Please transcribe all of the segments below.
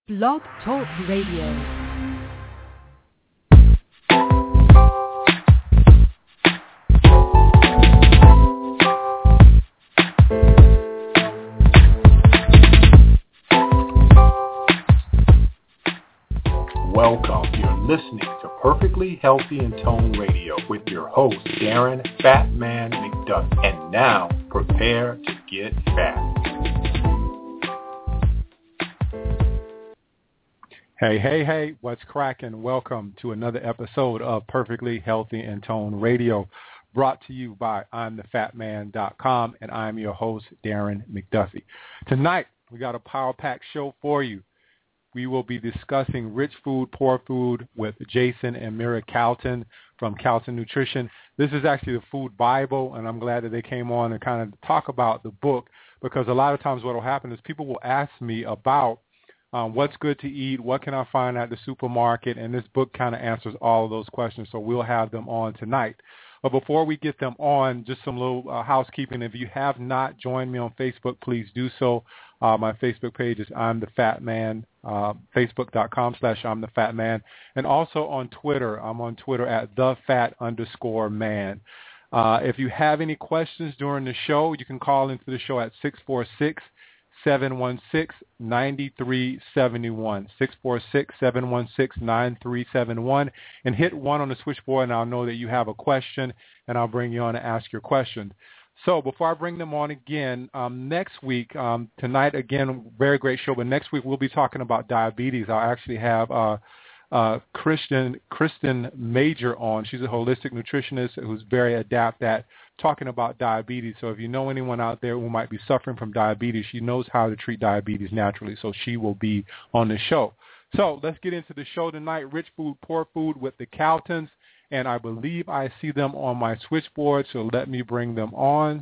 Blog Talk Radio. Welcome. You're listening to Perfectly Healthy and Toned Radio with your host, Darren Fat Man McDuffie. And now, prepare to get fat. Hey, what's cracking? Welcome to another episode of Perfectly Healthy and Toned Radio, brought to you by I'mTheFatMan.com, and I'm your host, Darren McDuffie. Tonight, we got a power-packed show for you. We will be discussing Rich Food, Poor Food with Jason and Mira Calton from Calton Nutrition. This is actually the Food Bible, and I'm glad that they came on and kind of talk about the book, because a lot of times what will happen is people will ask me about what's good to eat, what can I find at the supermarket, and this book kind of answers all of those questions, so we'll have them on tonight. But before we get them on, just some little housekeeping. If you have not joined me on Facebook, please do so. My Facebook page is I'm the Fat Man, Facebook.com/I'm the Fat Man. And also on Twitter, I'm on Twitter at @thefat_man. If you have any questions during the show, you can call into the show at 646-716-9371, 646-716-9371, and hit 1 on the switchboard, and I'll know that you have a question, and I'll bring you on to ask your question. So before I bring them on again, next week, tonight, again, very great show, but next week we'll be talking about diabetes. I'll actually have Kristen Major on. She's a holistic nutritionist who's very adept at talking about diabetes. So if you know anyone out there who might be suffering from diabetes, she knows how to treat diabetes naturally. So she will be on the show. So let's get into the show tonight. Rich Food, Poor Food with the Caltons. And I believe I see them on my switchboard, so let me bring them on.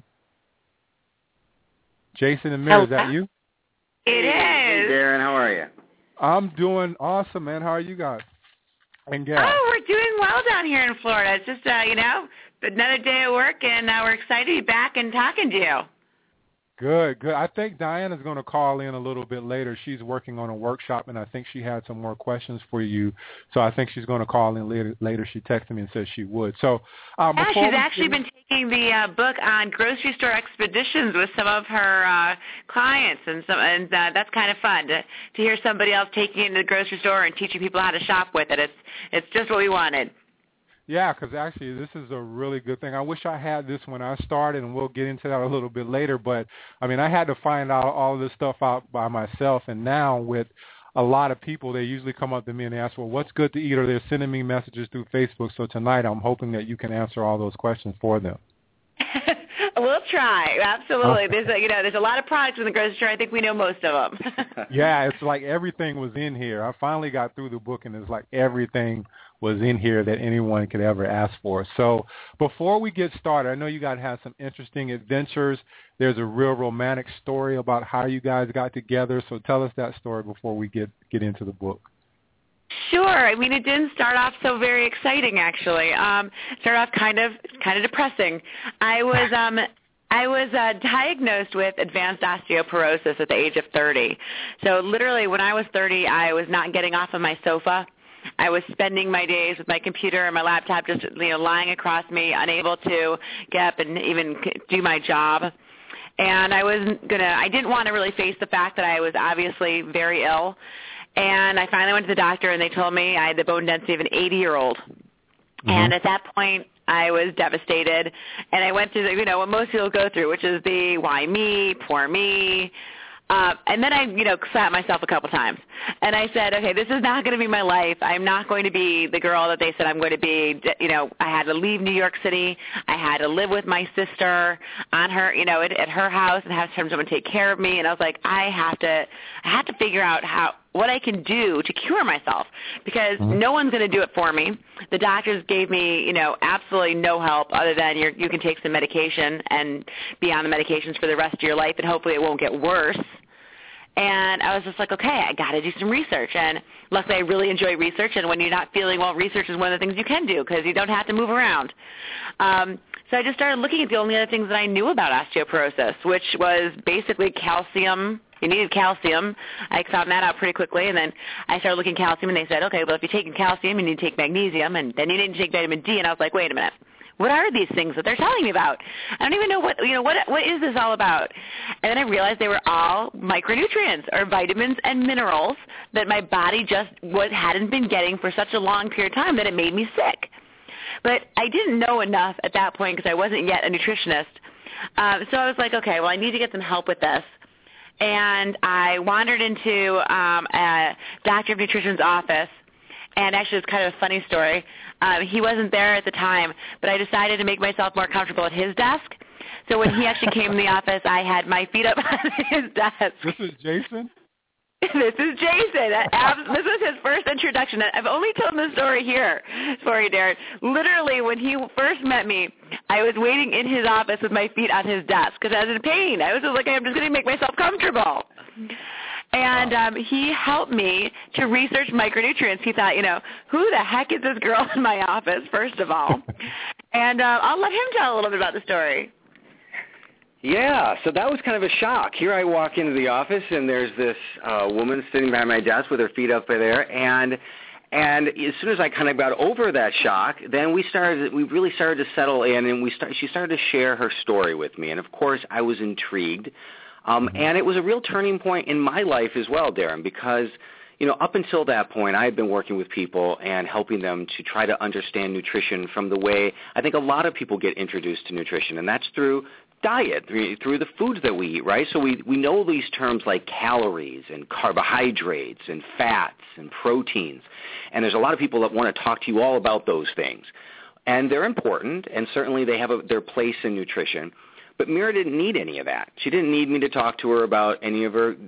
Jason and Mira, is that you? It is. Hey, Darren, how are you? I'm doing awesome, man. How are you guys? And Gab? Oh, we're doing well down here in Florida. It's just, another day of work, and we're excited to be back and talking to you. Good. I think Diana's going to call in a little bit later. She's working on a workshop, and I think she had some more questions for you. So I think she's going to call in later. She texted me and said she would. So she's actually been taking the book on grocery store expeditions with some of her clients, and that's kind of fun to hear somebody else taking it to the grocery store and teaching people how to shop with it. It's just what we wanted. Yeah, because actually this is a really good thing. I wish I had this when I started, and we'll get into that a little bit later. But, I mean, I had to find out all of this stuff out by myself. And now with a lot of people, they usually come up to me and they ask, well, what's good to eat? Or they're sending me messages through Facebook. So tonight I'm hoping that you can answer all those questions for them. We'll try. Absolutely. Okay. There's a lot of products in the grocery store. I think we know most of them. Yeah, it's like everything was in here. I finally got through the book, and it's like everything was in here that anyone could ever ask for. So before we get started, I know you guys have some interesting adventures. There's a real romantic story about how you guys got together. So tell us that story before we get into the book. Sure. I mean, it didn't start off so very exciting, actually. It started off kind of depressing. I was diagnosed with advanced osteoporosis at the age of 30. So literally when I was 30, I was not getting off of my sofa. I was spending my days with my computer and my laptop just lying across me, unable to get up and even do my job. And I didn't want to really face the fact that I was obviously very ill. And I finally went to the doctor, and they told me I had the bone density of an 80-year-old. Mm-hmm. And at that point, I was devastated. And I went through what most people go through, which is the why me, poor me. And then I, slapped myself a couple times. And I said, okay, this is not going to be my life. I'm not going to be the girl that they said I'm going to be. I had to leave New York City. I had to live with my sister on her, at her house and have someone take care of me. And I was like, I have to figure out what I can do to cure myself, because no one's going to do it for me. The doctors gave me, absolutely no help other than you can take some medication and be on the medications for the rest of your life, and hopefully it won't get worse. And I was just like, okay, I got to do some research. And luckily I really enjoy research, and when you're not feeling well, research is one of the things you can do because you don't have to move around. So I just started looking at the only other things that I knew about osteoporosis, which was basically calcium he needed calcium. I found that out pretty quickly, and then I started looking at calcium, and they said, okay, well, if you're taking calcium, you need to take magnesium, and then you need to take vitamin D, and I was like, wait a minute. What are these things that they're telling me about? I don't even know what is this all about? And then I realized they were all micronutrients or vitamins and minerals that my body just hadn't been getting for such a long period of time that it made me sick. But I didn't know enough at that point because I wasn't yet a nutritionist. So I was like, okay, well, I need to get some help with this. And I wandered into a doctor of nutrition's office. And actually, it's kind of a funny story. He wasn't there at the time, but I decided to make myself more comfortable at his desk. So when he actually came in the office, I had my feet up on his desk. This is Jason? This is Jason. This was his first introduction. I've only told the story here for you, Darren. Literally, when he first met me, I was waiting in his office with my feet on his desk because I was in pain. I was just like, I'm just going to make myself comfortable. And he helped me to research micronutrients. He thought, who the heck is this girl in my office, first of all? And I'll let him tell a little bit about the story. Yeah, so that was kind of a shock. Here I walk into the office, and there's this woman sitting behind my desk with her feet up there, and as soon as I kind of got over that shock, then we really started to settle in, and she started to share her story with me. And, of course, I was intrigued. And it was a real turning point in my life as well, Darren, because, up until that point, I had been working with people and helping them to try to understand nutrition from the way I think a lot of people get introduced to nutrition, and that's through diet, through the foods that we eat, right? So we know these terms like calories and carbohydrates and fats and proteins, and there's a lot of people that want to talk to you all about those things. And they're important, and certainly they have their place in nutrition. But Mira didn't need any of that. She didn't need me to talk to her about any of her,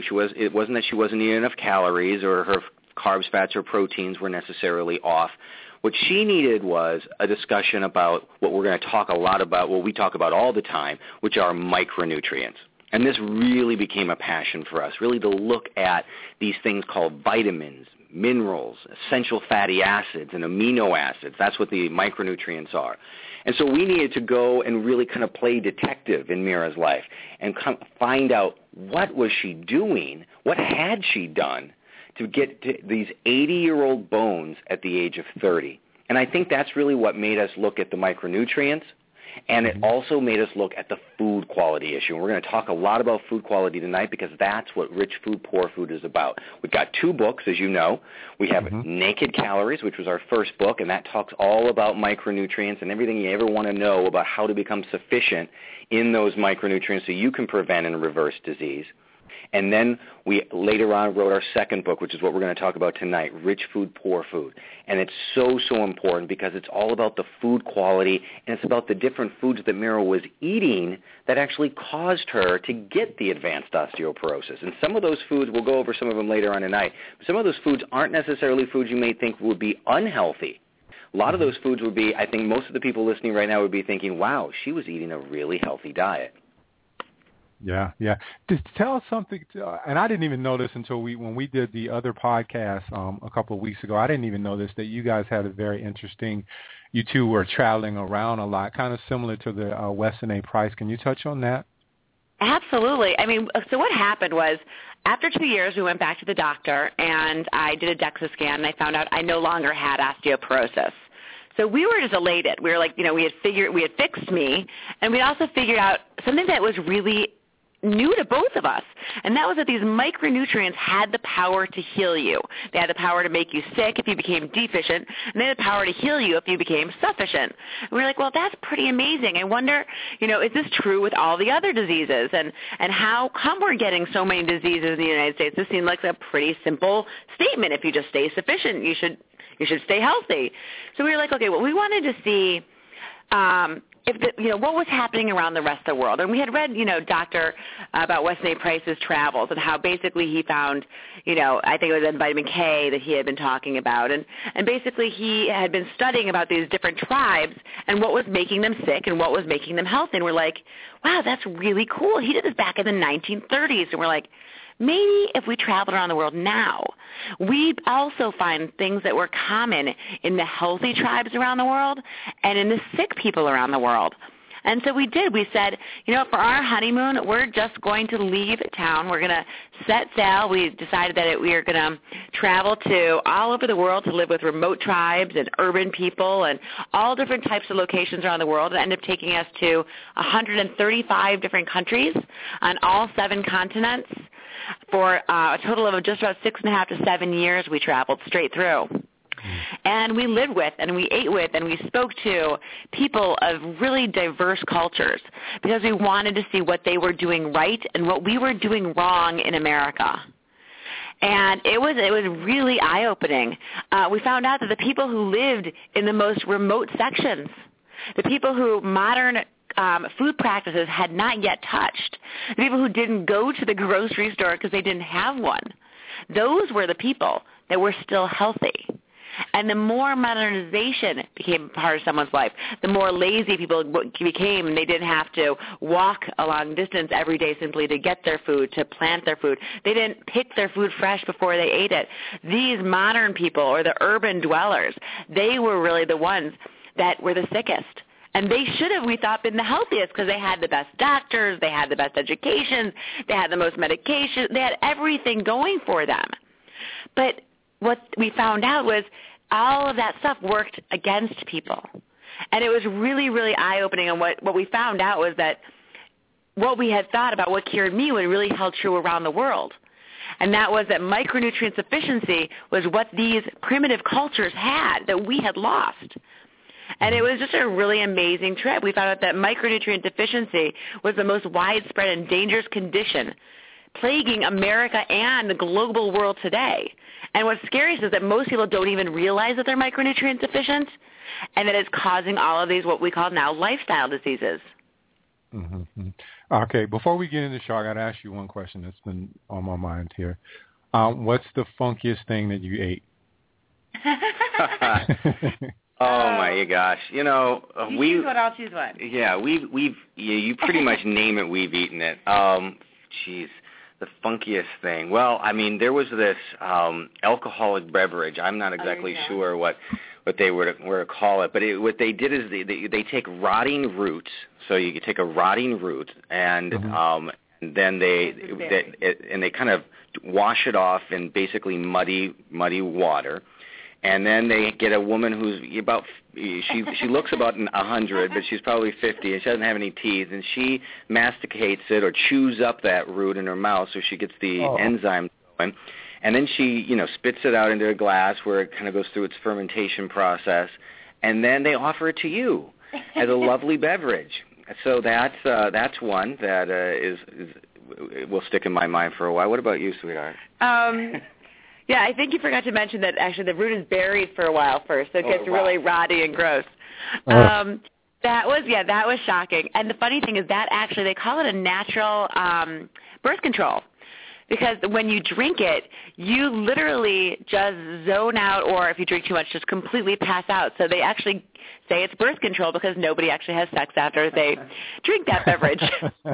it wasn't that she wasn't eating enough calories or her carbs, fats, or proteins were necessarily off. What she needed was a discussion about what we're going to talk a lot about, what we talk about all the time, which are micronutrients. And this really became a passion for us, really to look at these things called vitamins, minerals, essential fatty acids, and amino acids. That's what the micronutrients are. And so we needed to go and really kind of play detective in Mira's life and find out what was she doing, what had she done to get to these 80-year-old bones at the age of 30. And I think that's really what made us look at the micronutrients, and it also made us look at the food quality issue. And we're going to talk a lot about food quality tonight because that's what Rich Food, Poor Food is about. We've got two books, as you know. We have Naked Calories, which was our first book, and that talks all about micronutrients and everything you ever want to know about how to become sufficient in those micronutrients so you can prevent and reverse disease. And then we later on wrote our second book, which is what we're going to talk about tonight, Rich Food, Poor Food. And it's so, so important because it's all about the food quality, and it's about the different foods that Mira was eating that actually caused her to get the advanced osteoporosis. And some of those foods, we'll go over some of them later on tonight, but some of those foods aren't necessarily foods you may think would be unhealthy. A lot of those foods would be, I think most of the people listening right now would be thinking, wow, she was eating a really healthy diet. Yeah. Just tell us something, and I didn't even know this until when we did the other podcast a couple of weeks ago. I didn't even know this, that you guys had a very interesting, you two were traveling around a lot, kind of similar to the Weston A. Price. Can you touch on that? Absolutely. I mean, so what happened was after 2 years, we went back to the doctor, and I did a DEXA scan, and I found out I no longer had osteoporosis. So we were just elated. We were like, we had fixed me, and we also figured out something that was really new to both of us, and that was that these micronutrients had the power to heal you. They had the power to make you sick if you became deficient, and they had the power to heal you if you became sufficient. And we were like, well, that's pretty amazing. I wonder, is this true with all the other diseases? And how come we're getting so many diseases in the United States? This seemed like a pretty simple statement. If you just stay sufficient, you should stay healthy. So we were like, okay, well, we wanted to see what was happening around the rest of the world. And we had read, about Weston A. Price's travels and how basically he found, I think it was in vitamin K that he had been talking about. And basically he had been studying about these different tribes and what was making them sick and what was making them healthy. And we're like, wow, that's really cool. He did this back in the 1930s. And we're like, maybe if we traveled around the world now, we'd also find things that were common in the healthy tribes around the world and in the sick people around the world. And so we did. We said, for our honeymoon, we're just going to leave town. We're going to set sail. We decided that we are going to travel to all over the world to live with remote tribes and urban people and all different types of locations around the world. It ended up taking us to 135 different countries on all 7 continents. For a total of just about 6.5 to 7 years, we traveled straight through. And we lived with and we ate with and we spoke to people of really diverse cultures because we wanted to see what they were doing right and what we were doing wrong in America. And it was really eye-opening. We found out that the people who lived in the most remote sections, the people who modern food practices had not yet touched, the people who didn't go to the grocery store because they didn't have one, those were the people that were still healthy. And the more modernization became part of someone's life, the more lazy people became, and they didn't have to walk a long distance every day simply to get their food, to plant their food. They didn't pick their food fresh before they ate it. These modern people, or the urban dwellers, they were really the ones that were the sickest. And they should have, we thought, been the healthiest because they had the best doctors, they had the best education, they had the most medication, they had everything going for them. But what we found out was all of that stuff worked against people. And it was really, really eye-opening. And what we found out was that what we had thought about what cured me would really held true around the world. And that was that micronutrient deficiency was what these primitive cultures had that we had lost. And it was just a really amazing trip. We found out that micronutrient deficiency was the most widespread and dangerous condition plaguing America and the global world today. And what's scariest is that most people don't even realize that they're micronutrient deficient and that it's causing all of these what we call now lifestyle diseases. Mm-hmm. Okay, before we get into the show, I got to ask you one question that's been on my mind here. What's the funkiest thing that you ate? Oh my gosh! choose one, I'll choose one. Yeah, you pretty much name it, we've eaten it. Geez, the funkiest thing. Well, I mean, there was this alcoholic beverage. I'm not exactly sure what they were to call it, but what they did is they take rotting roots. So you could take a rotting root and then they kind of wash it off in basically muddy water. And then they get a woman who's she looks about 100, but she's probably 50, and she doesn't have any teeth, and she masticates it or chews up that root in her mouth so she gets the enzyme going. And then she, spits it out into a glass where it kind of goes through its fermentation process, and then they offer it to you as a lovely beverage. So that's one that will stick in my mind for a while. What about you, sweetheart? Yeah, I think you forgot to mention that actually the root is buried for a while first, so it gets really rotty and gross. That was shocking. And the funny thing is that actually they call it a natural birth control because when you drink it, you literally just zone out, or if you drink too much, just completely pass out. So they actually say it's birth control because nobody actually has sex after they drink that beverage.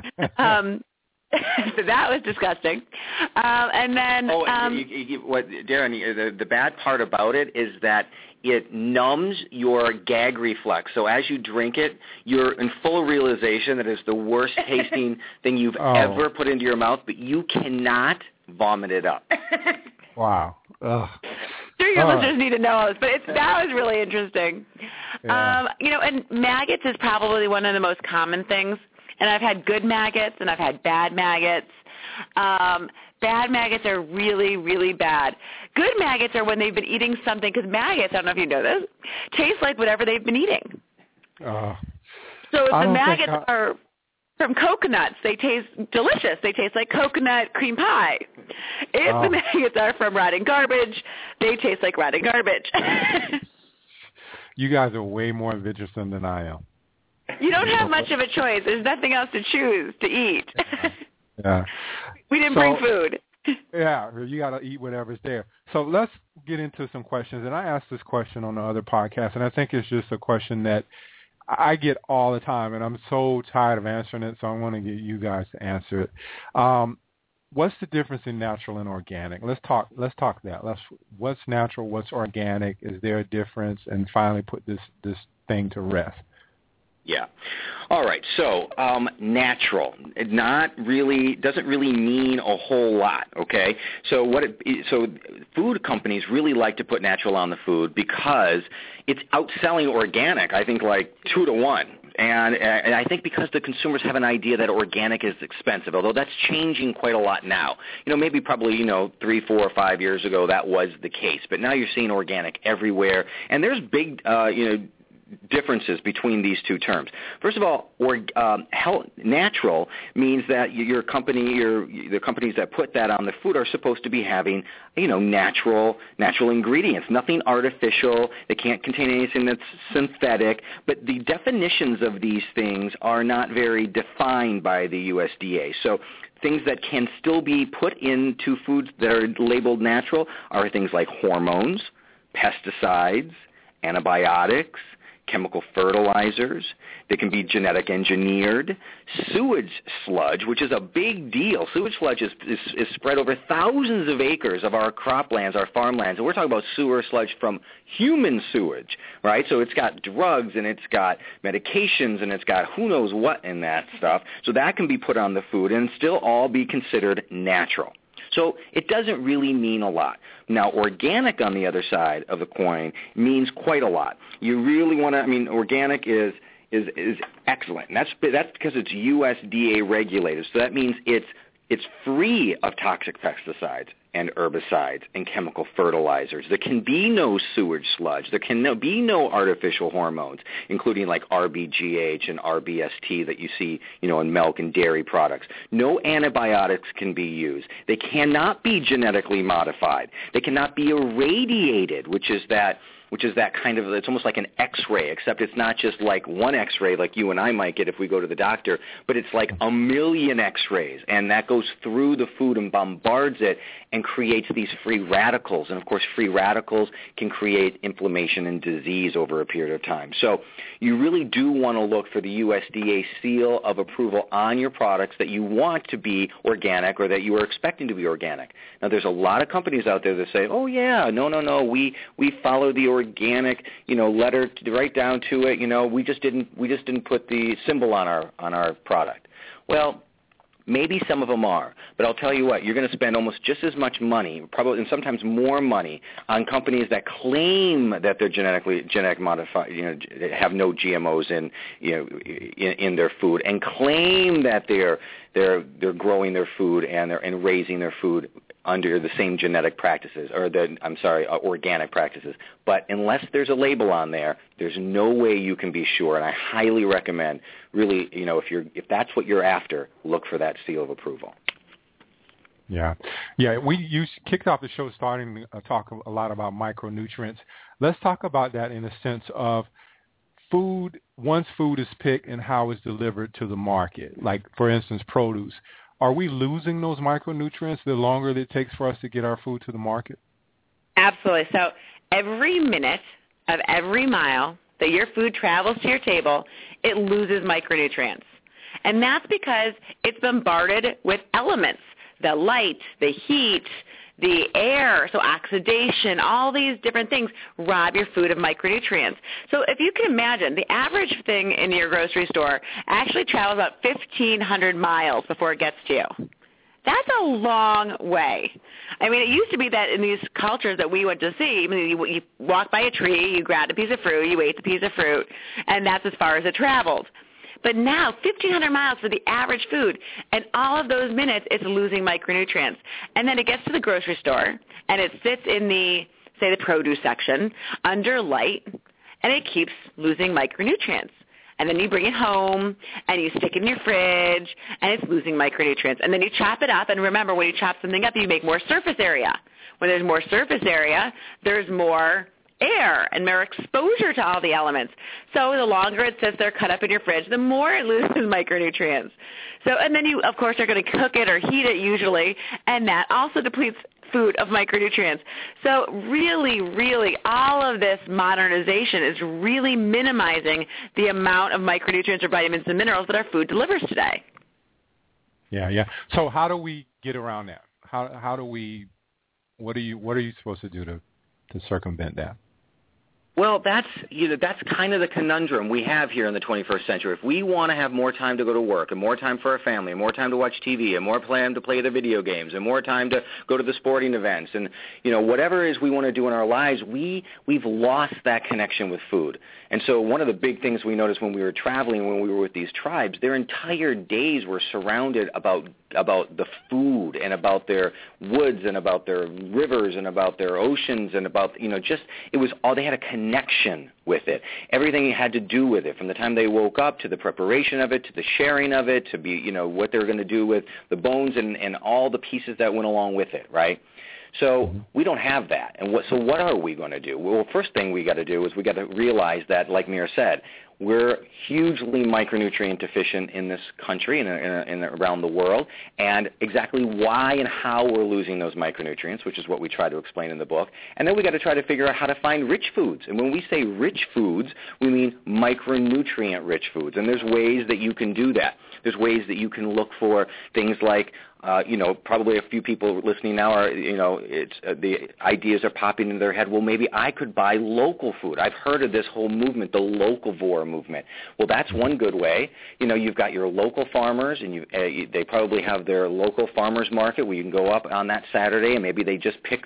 So that was disgusting. And then, Darren, the bad part about it is that it numbs your gag reflex. So as you drink it, you're in full realization that it's the worst tasting thing you've ever put into your mouth, but you cannot vomit it up. Wow. Ugh. Sure, your listeners need to know all this, but that was really interesting. Yeah. And maggots is probably one of the most common things. And I've had good maggots and I've had bad maggots. Bad maggots are really, really bad. Good maggots are when they've been eating something, because maggots, I don't know if you know this, taste like whatever they've been eating. So if the maggots are from coconuts, they taste delicious. They taste like coconut cream pie. If the maggots are from rotting garbage, they taste like rotting garbage. You guys are way more venturesome than I am. You don't have much of a choice. There's nothing else to choose to eat. Yeah. We didn't bring food. Yeah, you got to eat whatever's there. So let's get into some questions. And I asked this question on the other podcast, and I think it's just a question that I get all the time, and I'm so tired of answering it, so I want to get you guys to answer it. What's the difference in natural and organic? Let's talk that. What's natural, what's organic? Is there a difference? And finally put this thing to rest. Yeah. All right. So natural, doesn't really mean a whole lot. Okay. So so food companies really like to put natural on the food because it's outselling organic. I think like 2 to 1. And I think because the consumers have an idea that organic is expensive, although that's changing quite a lot now. Maybe probably 3, 4, or 5 years ago that was the case, but now you're seeing organic everywhere, and there's big differences between these two terms. First of all, natural means that the companies that put that on the food are supposed to be having, natural ingredients, nothing artificial. They can't contain anything that's synthetic. But the definitions of these things are not very defined by the USDA. So things that can still be put into foods that are labeled natural are things like hormones, pesticides, antibiotics, chemical fertilizers. They can be genetic engineered. Sewage sludge, which is a big deal. Sewage sludge is spread over thousands of acres of our croplands, our farmlands. And we're talking about sewer sludge from human sewage, right? So it's got drugs and it's got medications and it's got who knows what in that stuff. So that can be put on the food and still all be considered natural. So it doesn't really mean a lot. Now, organic on the other side of the coin means quite a lot. You really want to, organic is excellent. And that's because it's USDA regulated. So that means it's free of toxic pesticides and herbicides and chemical fertilizers. There can be no sewage sludge. There can be no artificial hormones, including like RBGH and RBST that you see, in milk and dairy products. No antibiotics can be used. They cannot be genetically modified. They cannot be irradiated, which is that kind of, it's almost like an X-ray, except it's not just like one X-ray like you and I might get if we go to the doctor, but it's like a million X-rays, and that goes through the food and bombards it and creates these free radicals. And, of course, free radicals can create inflammation and disease over a period of time. So you really do want to look for the USDA seal of approval on your products that you want to be organic or that you are expecting to be organic. Now, there's a lot of companies out there that say, oh, yeah, no, we follow the organic, letter right down to it. We just didn't put the symbol on our product. Well, maybe some of them are, but I'll tell you what, you're going to spend almost just as much money, probably, and sometimes more money, on companies that claim that they're genetic modified, have no GMOs in their food, and claim that they're growing their food and raising their food under the same genetic practices, organic practices. But unless there's a label on there, there's no way you can be sure. And I highly recommend, really, if that's what you're after, look for that seal of approval. Yeah. You kicked off the show starting to talk a lot about micronutrients. Let's talk about that in the sense of food, once food is picked and how it's delivered to the market. Like, for instance, produce. Are we losing those micronutrients the longer it takes for us to get our food to the market? Absolutely. So every minute of every mile that your food travels to your table, it loses micronutrients. And that's because it's bombarded with elements, the light, the heat, the air, so oxidation, all these different things rob your food of micronutrients. So if you can imagine, the average thing in your grocery store actually travels about 1,500 miles before it gets to you. That's a long way. It used to be that in these cultures that we went to see, you walked by a tree, you grabbed a piece of fruit, you ate the piece of fruit, and that's as far as it traveled. But now, 1,500 miles for the average food, and all of those minutes, it's losing micronutrients. And then it gets to the grocery store, and it sits in the produce section under light, and it keeps losing micronutrients. And then you bring it home, and you stick it in your fridge, and it's losing micronutrients. And then you chop it up, and remember, when you chop something up, you make more surface area. When there's more surface area, there's more air and more exposure to all the elements. So the longer it sits there cut up in your fridge, the more it loses micronutrients. So, and then you, of course, are going to cook it or heat it usually, and that also depletes food of micronutrients. So really, really, all of this modernization is really minimizing the amount of micronutrients or vitamins and minerals that our food delivers today. Yeah. So how do we get around that? What are you supposed to do to circumvent that? Well, that's kind of the conundrum we have here in the 21st century. If we want to have more time to go to work and more time for our family and more time to watch TV and more time to play the video games and more time to go to the sporting events and, whatever it is we want to do in our lives, we've lost that connection with food. And so one of the big things we noticed when we were traveling, when we were with these tribes, their entire days were surrounded about the food and about their woods and about their rivers and about their oceans and about, it was all, they had a connection with it. Everything had to do with it, from the time they woke up to the preparation of it, to the sharing of it, to be, what they were going to do with the bones and all the pieces that went along with it, right? So we don't have that. And so what are we going to do? Well, first thing we got to do is we got to realize that, like Mir said, we're hugely micronutrient deficient in this country and around the world, and exactly why and how we're losing those micronutrients, which is what we try to explain in the book. And then we got to try to figure out how to find rich foods. And when we say rich foods, we mean micronutrient-rich foods. And there's ways that you can do that. There's ways that you can look for things like probably a few people listening now are, the ideas are popping into their head. Well, maybe I could buy local food. I've heard of this whole movement, the locavore movement. Well, that's one good way. You've got your local farmers, and they probably have their local farmers market where you can go up on that Saturday, and maybe they just pick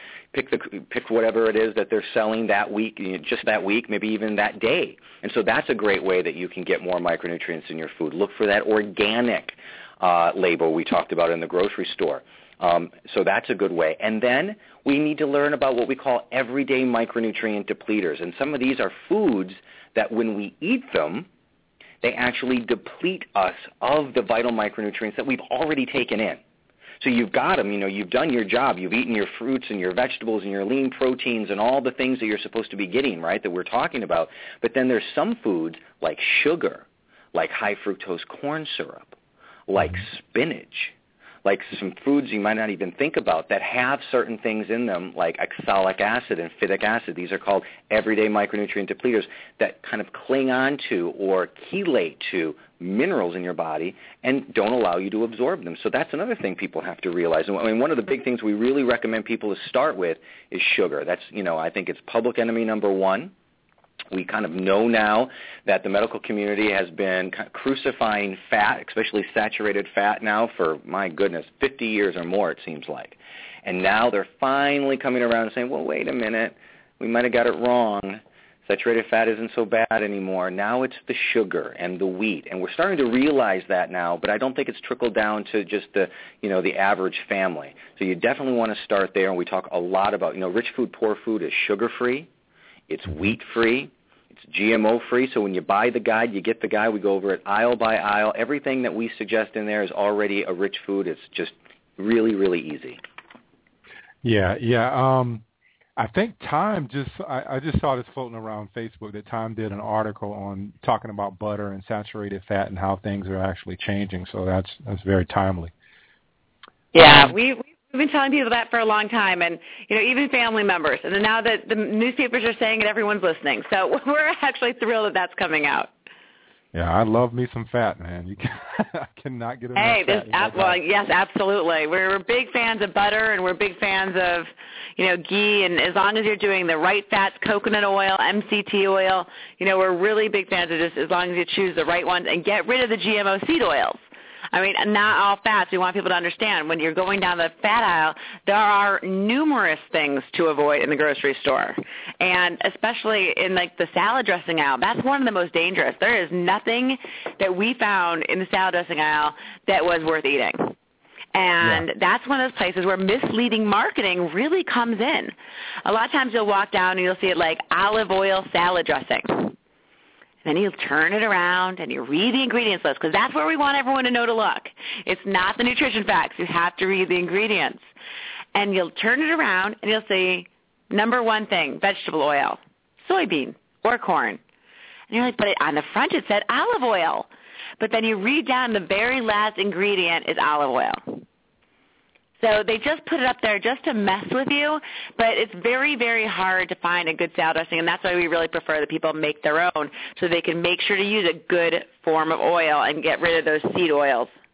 whatever it is that they're selling that week, just that week, maybe even that day. And so that's a great way that you can get more micronutrients in your food. Look for that organic label we talked about in the grocery store. So that's a good way. And then we need to learn about what we call everyday micronutrient depleters. And some of these are foods that when we eat them, they actually deplete us of the vital micronutrients that we've already taken in. So you've got them, you've done your job. You've eaten your fruits and your vegetables and your lean proteins and all the things that you're supposed to be getting, right, that we're talking about. But then there's some foods like sugar, like high fructose corn syrup, like spinach, like some foods you might not even think about that have certain things in them like oxalic acid and phytic acid. These are called everyday micronutrient depleters that kind of cling on to or chelate to minerals in your body and don't allow you to absorb them. So that's another thing people have to realize. And I mean, one of the big things we really recommend people to start with is sugar. That's, I think it's public enemy number one. We kind of know now that the medical community has been crucifying fat, especially saturated fat now for, my goodness, 50 years or more it seems like. And now they're finally coming around and saying, well, wait a minute, we might have got it wrong. Saturated fat isn't so bad anymore. Now it's the sugar and the wheat. And we're starting to realize that now, but I don't think it's trickled down to just the average family. So you definitely want to start there. And we talk a lot about, rich food, poor food is sugar-free. It's wheat-free. It's GMO-free. So when you buy the guide, you get the guide. We go over it aisle by aisle. Everything that we suggest in there is already a rich food. It's just really, really easy. Yeah. I think Time I just saw this floating around Facebook that Time did an article on talking about butter and saturated fat and how things are actually changing. So that's very timely. Yeah, we've been telling people that for a long time, and even family members. And then now that the newspapers are saying it, everyone's listening. So we're actually thrilled that that's coming out. Yeah, I love me some fat, man. I cannot get enough fat. Well, yes, absolutely. We're big fans of butter, and we're big fans of, ghee. And as long as you're doing the right fats, coconut oil, MCT oil, we're really big fans of just as long as you choose the right ones and get rid of the GMO seed oils. I mean, not all fats. We want people to understand when you're going down the fat aisle, there are numerous things to avoid in the grocery store. And especially in the salad dressing aisle, that's one of the most dangerous. There is nothing that we found in the salad dressing aisle that was worth eating. And that's one of those places where misleading marketing really comes in. A lot of times you'll walk down and you'll see it like olive oil salad dressing. Then you turn it around and you read the ingredients list because that's where we want everyone to know to look. It's not the nutrition facts. You have to read the ingredients. And you'll turn it around and you'll see number one thing, vegetable oil, soybean or corn. And you're like, but on the front it said olive oil. But then you read down the very last ingredient is olive oil. So they just put it up there just to mess with you, but it's very, very hard to find a good salad dressing, and that's why we really prefer that people make their own so they can make sure to use a good form of oil and get rid of those seed oils.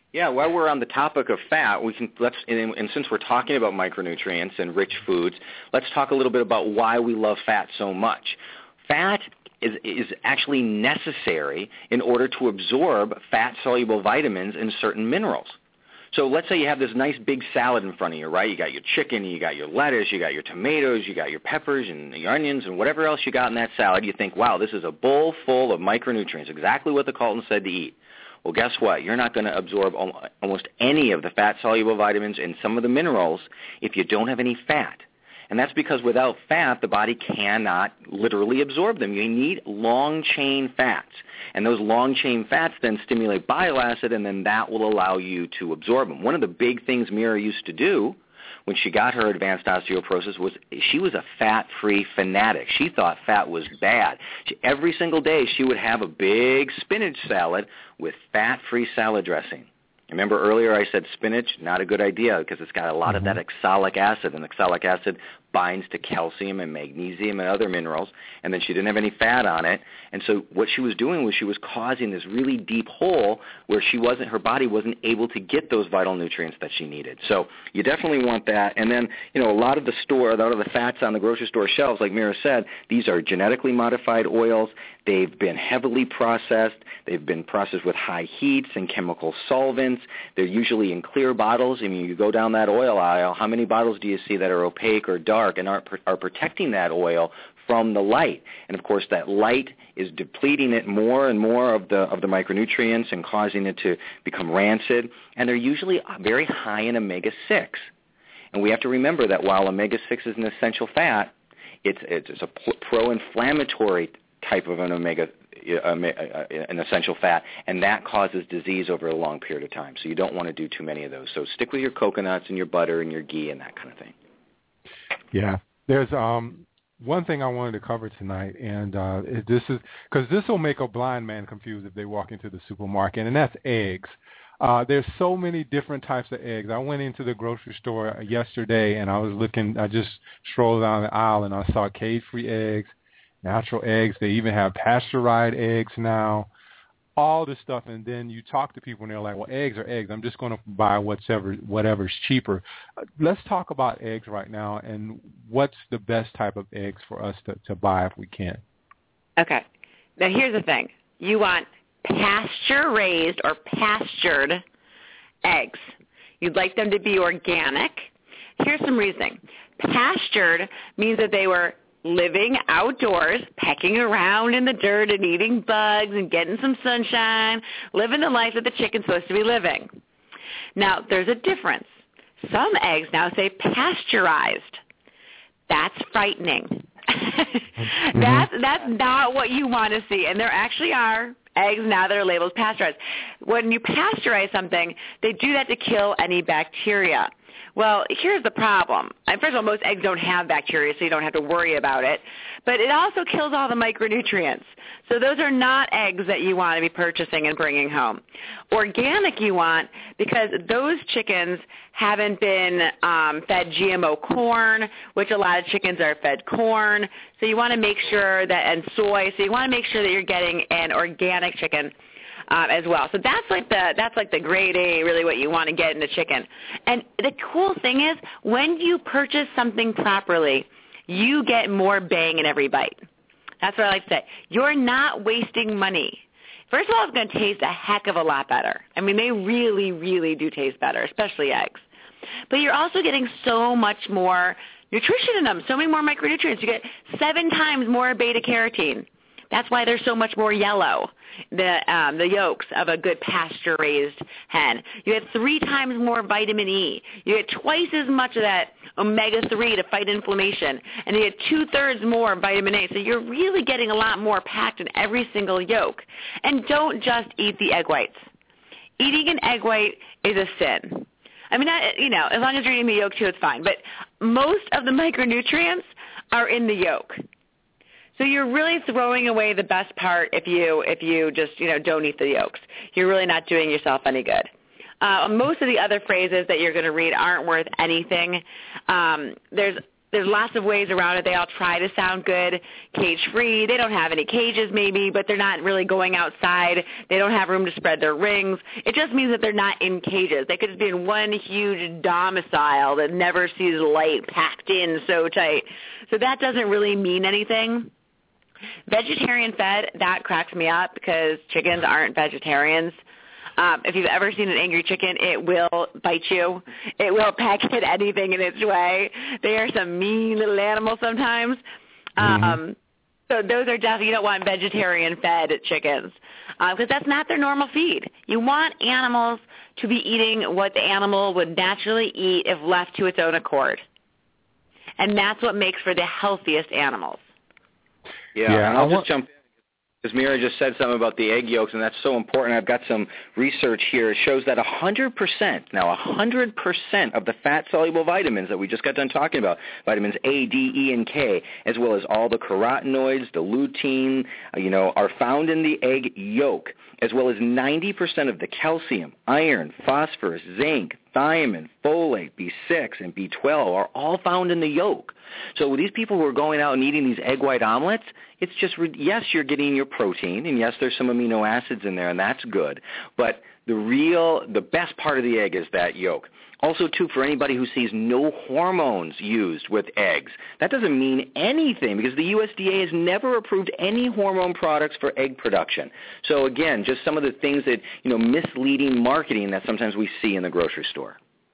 Yeah, while we're on the topic of fat, and since we're talking about micronutrients and rich foods, let's talk a little bit about why we love fat so much. Fat is actually necessary in order to absorb fat-soluble vitamins and certain minerals. So let's say you have this nice big salad in front of you, right? You got your chicken, you got your lettuce, you got your tomatoes, you got your peppers and your onions and whatever else you got in that salad. You think, wow, this is a bowl full of micronutrients, exactly what the Colton said to eat. Well, guess what? You're not going to absorb almost any of the fat-soluble vitamins and some of the minerals if you don't have any fat. And that's because without fat, the body cannot literally absorb them. You need long-chain fats. And those long-chain fats then stimulate bile acid, and then that will allow you to absorb them. One of the big things Mira used to do when she got her advanced osteoporosis was she was a fat-free fanatic. She thought fat was bad. Every single day she would have a big spinach salad with fat-free salad dressing. Remember earlier I said spinach, not a good idea because it's got a lot of that oxalic acid, and oxalic acid binds to calcium and magnesium and other minerals, and then she didn't have any fat on it. And so what she was doing was she was causing this really deep hole where her body wasn't able to get those vital nutrients that she needed. So you definitely want that. And then, a lot of the fats on the grocery store shelves, like Mira said, these are genetically modified oils. They've been heavily processed. They've been processed with high heats and chemical solvents. They're usually in clear bottles. I mean, you go down that oil aisle, how many bottles do you see that are opaque or dark and are protecting that oil from the light? And, of course, that light is depleting it more and more of the micronutrients and causing it to become rancid. And they're usually very high in omega-6. And we have to remember that while omega-6 is an essential fat, it's a pro-inflammatory type of an an essential fat, and that causes disease over a long period of time. So you don't want to do too many of those. So stick with your coconuts and your butter and your ghee and that kind of thing. Yeah. There's one thing I wanted to cover tonight, and this is because this will make a blind man confused if they walk into the supermarket, and that's eggs. There's so many different types of eggs. I went into the grocery store yesterday, and I just strolled down the aisle, and I saw cage-free eggs, natural eggs. They even have pasteurized eggs now, all this stuff. And then you talk to people, and they're like, well, eggs are eggs. I'm just going to buy whatever's cheaper. Let's talk about eggs right now, and what's the best type of eggs for us to buy if we can. Okay. Now, here's the thing. You want pasture-raised or pastured eggs. You'd like them to be organic. Here's some reasoning. Pastured means that they were living outdoors, pecking around in the dirt and eating bugs and getting some sunshine, living the life that the chicken's supposed to be living. Now, there's a difference. Some eggs now say pasteurized. That's frightening. That's not what you want to see. And there actually are eggs now that are labeled pasteurized. When you pasteurize something, they do that to kill any bacteria. Well, here's the problem. First of all, most eggs don't have bacteria, so you don't have to worry about it. But it also kills all the micronutrients. So those are not eggs that you want to be purchasing and bringing home. Organic you want because those chickens haven't been fed GMO corn, which a lot of chickens are fed corn. So you want to make sure that, and soy, so you want to make sure that you're getting an organic chicken as well. So that's like the grade A, really what you want to get in the chicken. And the cool thing is when you purchase something properly, you get more bang in every bite. That's what I like to say. You're not wasting money. First of all, it's going to taste a heck of a lot better. I mean, they really, really do taste better, especially eggs. But you're also getting so much more nutrition in them, so many more micronutrients. You get 7 times more beta-carotene. That's why they're so much more yellow, the yolks of a good pasture-raised hen. You get 3 times more vitamin E. You get twice as much of that omega-3 to fight inflammation. And you get 2/3 more vitamin A. So you're really getting a lot more packed in every single yolk. And don't just eat the egg whites. Eating an egg white is a sin. I mean, as long as you're eating the yolk too, it's fine. But most of the micronutrients are in the yolk. So you're really throwing away the best part if you just don't eat the yolks. You're really not doing yourself any good. Most of the other phrases that you're going to read aren't worth anything. There's there's lots of ways around it. They all try to sound good, cage-free. They don't have any cages maybe, but they're not really going outside. They don't have room to spread their rings. It just means that they're not in cages. They could just be in one huge domicile that never sees light, packed in so tight. So that doesn't really mean anything. Vegetarian fed, that cracks me up because chickens aren't vegetarians. If you've ever seen an angry chicken, it will bite you. It will peck at anything in its way. They are some mean little animals sometimes. So those are definitely, you don't want vegetarian-fed chickens because that's not their normal feed. You want animals to be eating what the animal would naturally eat if left to its own accord. And that's what makes for the healthiest animals. Yeah, and I'll just jump in. Because Mira just said something about the egg yolks, and that's so important. I've got some research here. It shows that 100% of the fat-soluble vitamins that we just got done talking about, vitamins A, D, E, and K, as well as all the carotenoids, the lutein, are found in the egg yolk, as well as 90% of the calcium, iron, phosphorus, zinc, thiamine, folate, B6, and B12 are all found in the yolk. So these people who are going out and eating these egg white omelets, it's just, yes, you're getting your protein, and yes, there's some amino acids in there, and that's good. But the best part of the egg is that yolk. Also, too, for anybody who sees no hormones used with eggs, that doesn't mean anything because the USDA has never approved any hormone products for egg production. So, again, just some of the things that, misleading marketing that sometimes we see in the grocery store.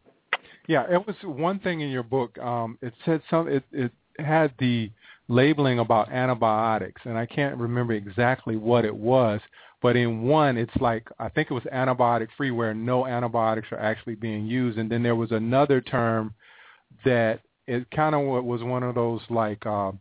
Yeah, it was one thing in your book. It said it had the labeling about antibiotics, and I can't remember exactly what it was. But in one, it's like, I think it was antibiotic-free where no antibiotics are actually being used. And then there was another term that it kind of was one of those like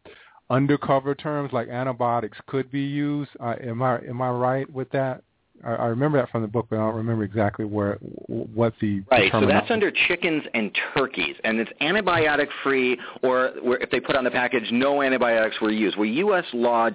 undercover terms, like antibiotics could be used. Am I right with that? I remember that from the book, but I don't remember exactly what the right. So that's under chickens and turkeys, and it's antibiotic-free, or if they put on the package, no antibiotics were used. Well, U.S. law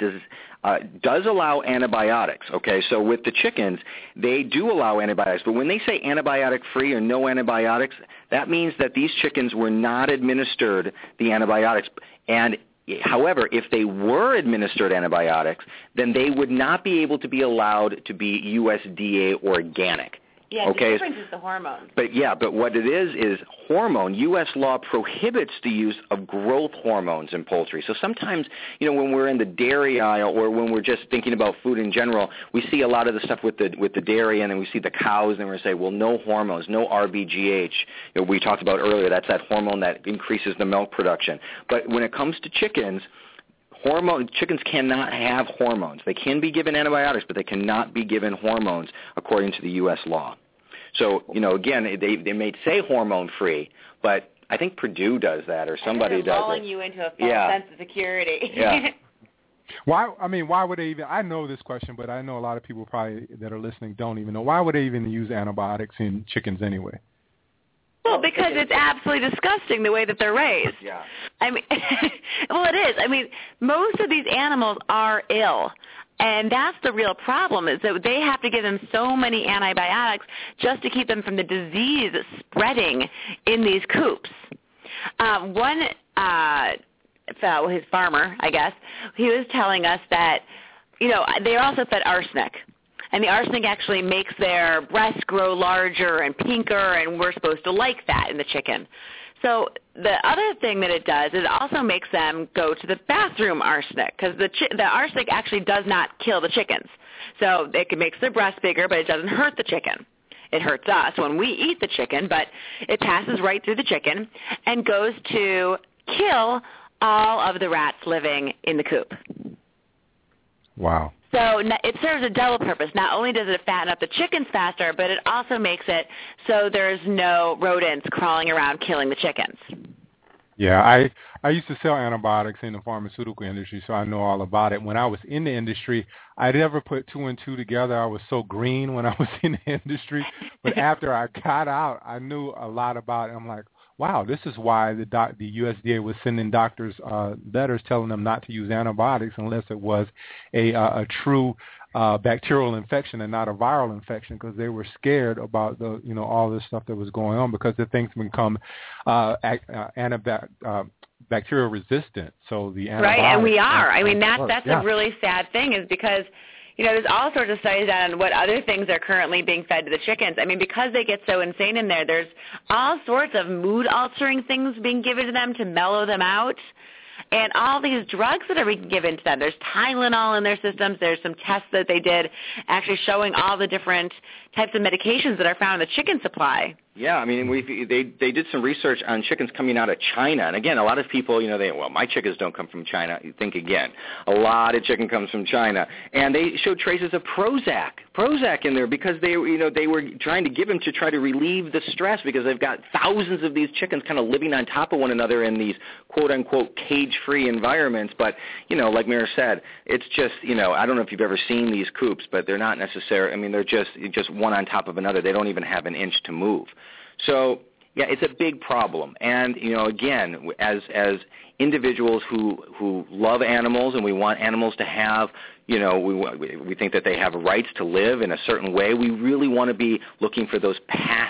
does allow antibiotics. Okay, so with the chickens, they do allow antibiotics, but when they say antibiotic-free or no antibiotics, that means that these chickens were not administered the antibiotics. And however, if they were administered antibiotics, then they would not be able to be allowed to be USDA organic. Yeah, okay? The difference is the hormones. But what it is hormone. U.S. law prohibits the use of growth hormones in poultry. So sometimes, when we're in the dairy aisle or when we're just thinking about food in general, we see a lot of the stuff with the dairy, and then we see the cows, and we say, well, no hormones, no RBGH. We talked about earlier, that's that hormone that increases the milk production. But when it comes to chickens, chickens cannot have hormones. They can be given antibiotics, but they cannot be given hormones according to the U.S. law. So, again, they may say hormone-free, but I think Purdue does that or somebody does it. They're lulling you into a false sense of security. Yeah. Why would they even, I know this question, but I know a lot of people probably that are listening don't even know. Why would they even use antibiotics in chickens anyway? Well, because it's absolutely disgusting the way that they're raised. Yeah. I mean, well, it is. I mean, most of these animals are ill. And that's the real problem is that they have to give them so many antibiotics just to keep them from the disease spreading in these coops. One fellow, his farmer, I guess, he was telling us that, they're also fed arsenic. And the arsenic actually makes their breasts grow larger and pinker, and we're supposed to like that in the chicken. So the other thing that it does is it also makes them go to the bathroom arsenic because the arsenic actually does not kill the chickens. So it makes their breast bigger, but it doesn't hurt the chicken. It hurts us when we eat the chicken, but it passes right through the chicken and goes to kill all of the rats living in the coop. Wow. So it serves a double purpose. Not only does it fatten up the chickens faster, but it also makes it so there's no rodents crawling around killing the chickens. Yeah, I used to sell antibiotics in the pharmaceutical industry, so I know all about it. When I was in the industry, I never put two and two together. I was so green when I was in the industry. But after I got out, I knew a lot about it. I'm like, wow, this is why the USDA was sending doctors letters telling them not to use antibiotics unless it was a true bacterial infection and not a viral infection, because they were scared about the all this stuff that was going on, because the things become bacterial resistant. So the right, and we are. I mean, that's yeah. a really sad thing, is because there's all sorts of studies on what other things are currently being fed to the chickens. I mean, because they get so insane in there, there's all sorts of mood-altering things being given to them to mellow them out, and all these drugs that are being given to them. There's Tylenol in their systems. There's some tests that they did actually showing all the different types of medications that are found in the chicken supply. Yeah, I mean, they did some research on chickens coming out of China, and again, a lot of people, my chickens don't come from China. You think again, a lot of chicken comes from China, and they showed traces of Prozac in there, because they were trying to give them to try to relieve the stress, because they've got thousands of these chickens kind of living on top of one another in these quote unquote cage-free environments. But like Mira said, it's just I don't know if you've ever seen these coops, but they're not necessarily. I mean, they're just one on top of another. They don't even have an inch to move. So, yeah, it's a big problem. And, again, as individuals who love animals, and we want animals to have, we think that they have rights to live in a certain way, we really want to be looking for those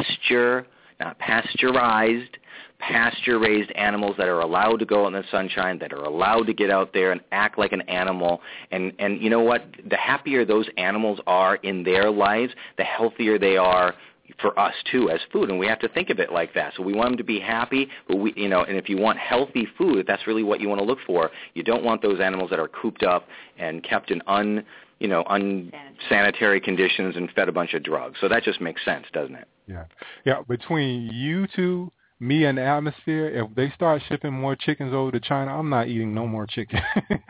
not pasteurized, pasture-raised animals that are allowed to go in the sunshine, that are allowed to get out there and act like an animal. And you know what? The happier those animals are in their lives, the healthier they are for us too as food, and we have to think of it like that. So we want them to be happy, but and if you want healthy food, that's really what you want to look for. You don't want those animals that are cooped up and kept in unsanitary conditions and fed a bunch of drugs. So that just makes sense, doesn't it? Yeah. Between you two, me and the atmosphere, if they start shipping more chickens over to China, I'm not eating no more chicken.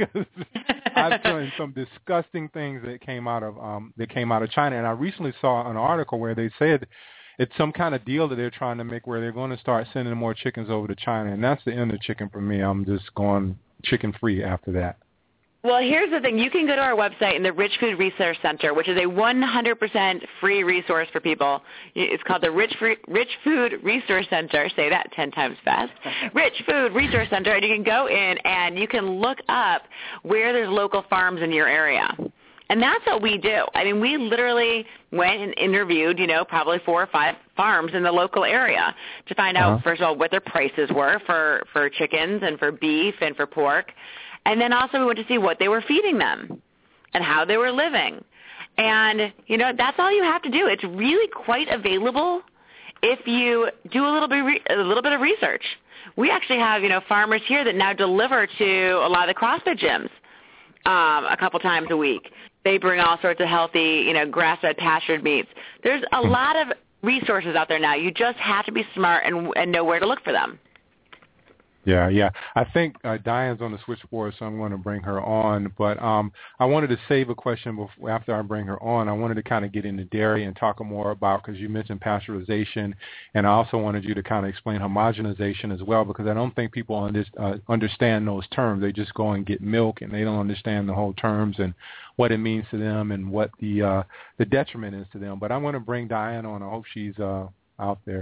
I've seen some disgusting things that came out of China, and I recently saw an article where they said it's some kind of deal that they're trying to make where they're going to start sending more chickens over to China, and that's the end of chicken for me. I'm just going chicken free after that. Well, here's the thing. You can go to our website in the Rich Food Research Center, which is a 100% free resource for people. It's called the Rich Food Resource Center. Say that 10 times fast. Rich Food Resource Center. And you can go in and you can look up where there's local farms in your area. And that's what we do. I mean, we literally went and interviewed, probably 4 or 5 farms in the local area to find out, first of all, what their prices were for chickens and for beef and for pork. And then also we went to see what they were feeding them and how they were living. And, that's all you have to do. It's really quite available if you do a little bit of research. We actually have, farmers here that now deliver to a lot of the CrossFit gyms a couple times a week. They bring all sorts of healthy, grass-fed pastured meats. There's a lot of resources out there now. You just have to be smart and know where to look for them. Yeah. I think Diane's on the switchboard, so I'm going to bring her on. But I wanted to save a question after I bring her on. I wanted to kind of get into dairy and talk more about, because you mentioned pasteurization, and I also wanted you to kind of explain homogenization as well, because I don't think people understand those terms. They just go and get milk, and they don't understand the whole terms and what it means to them and what the detriment is to them. But I'm going to bring Diane on. I hope she's out there.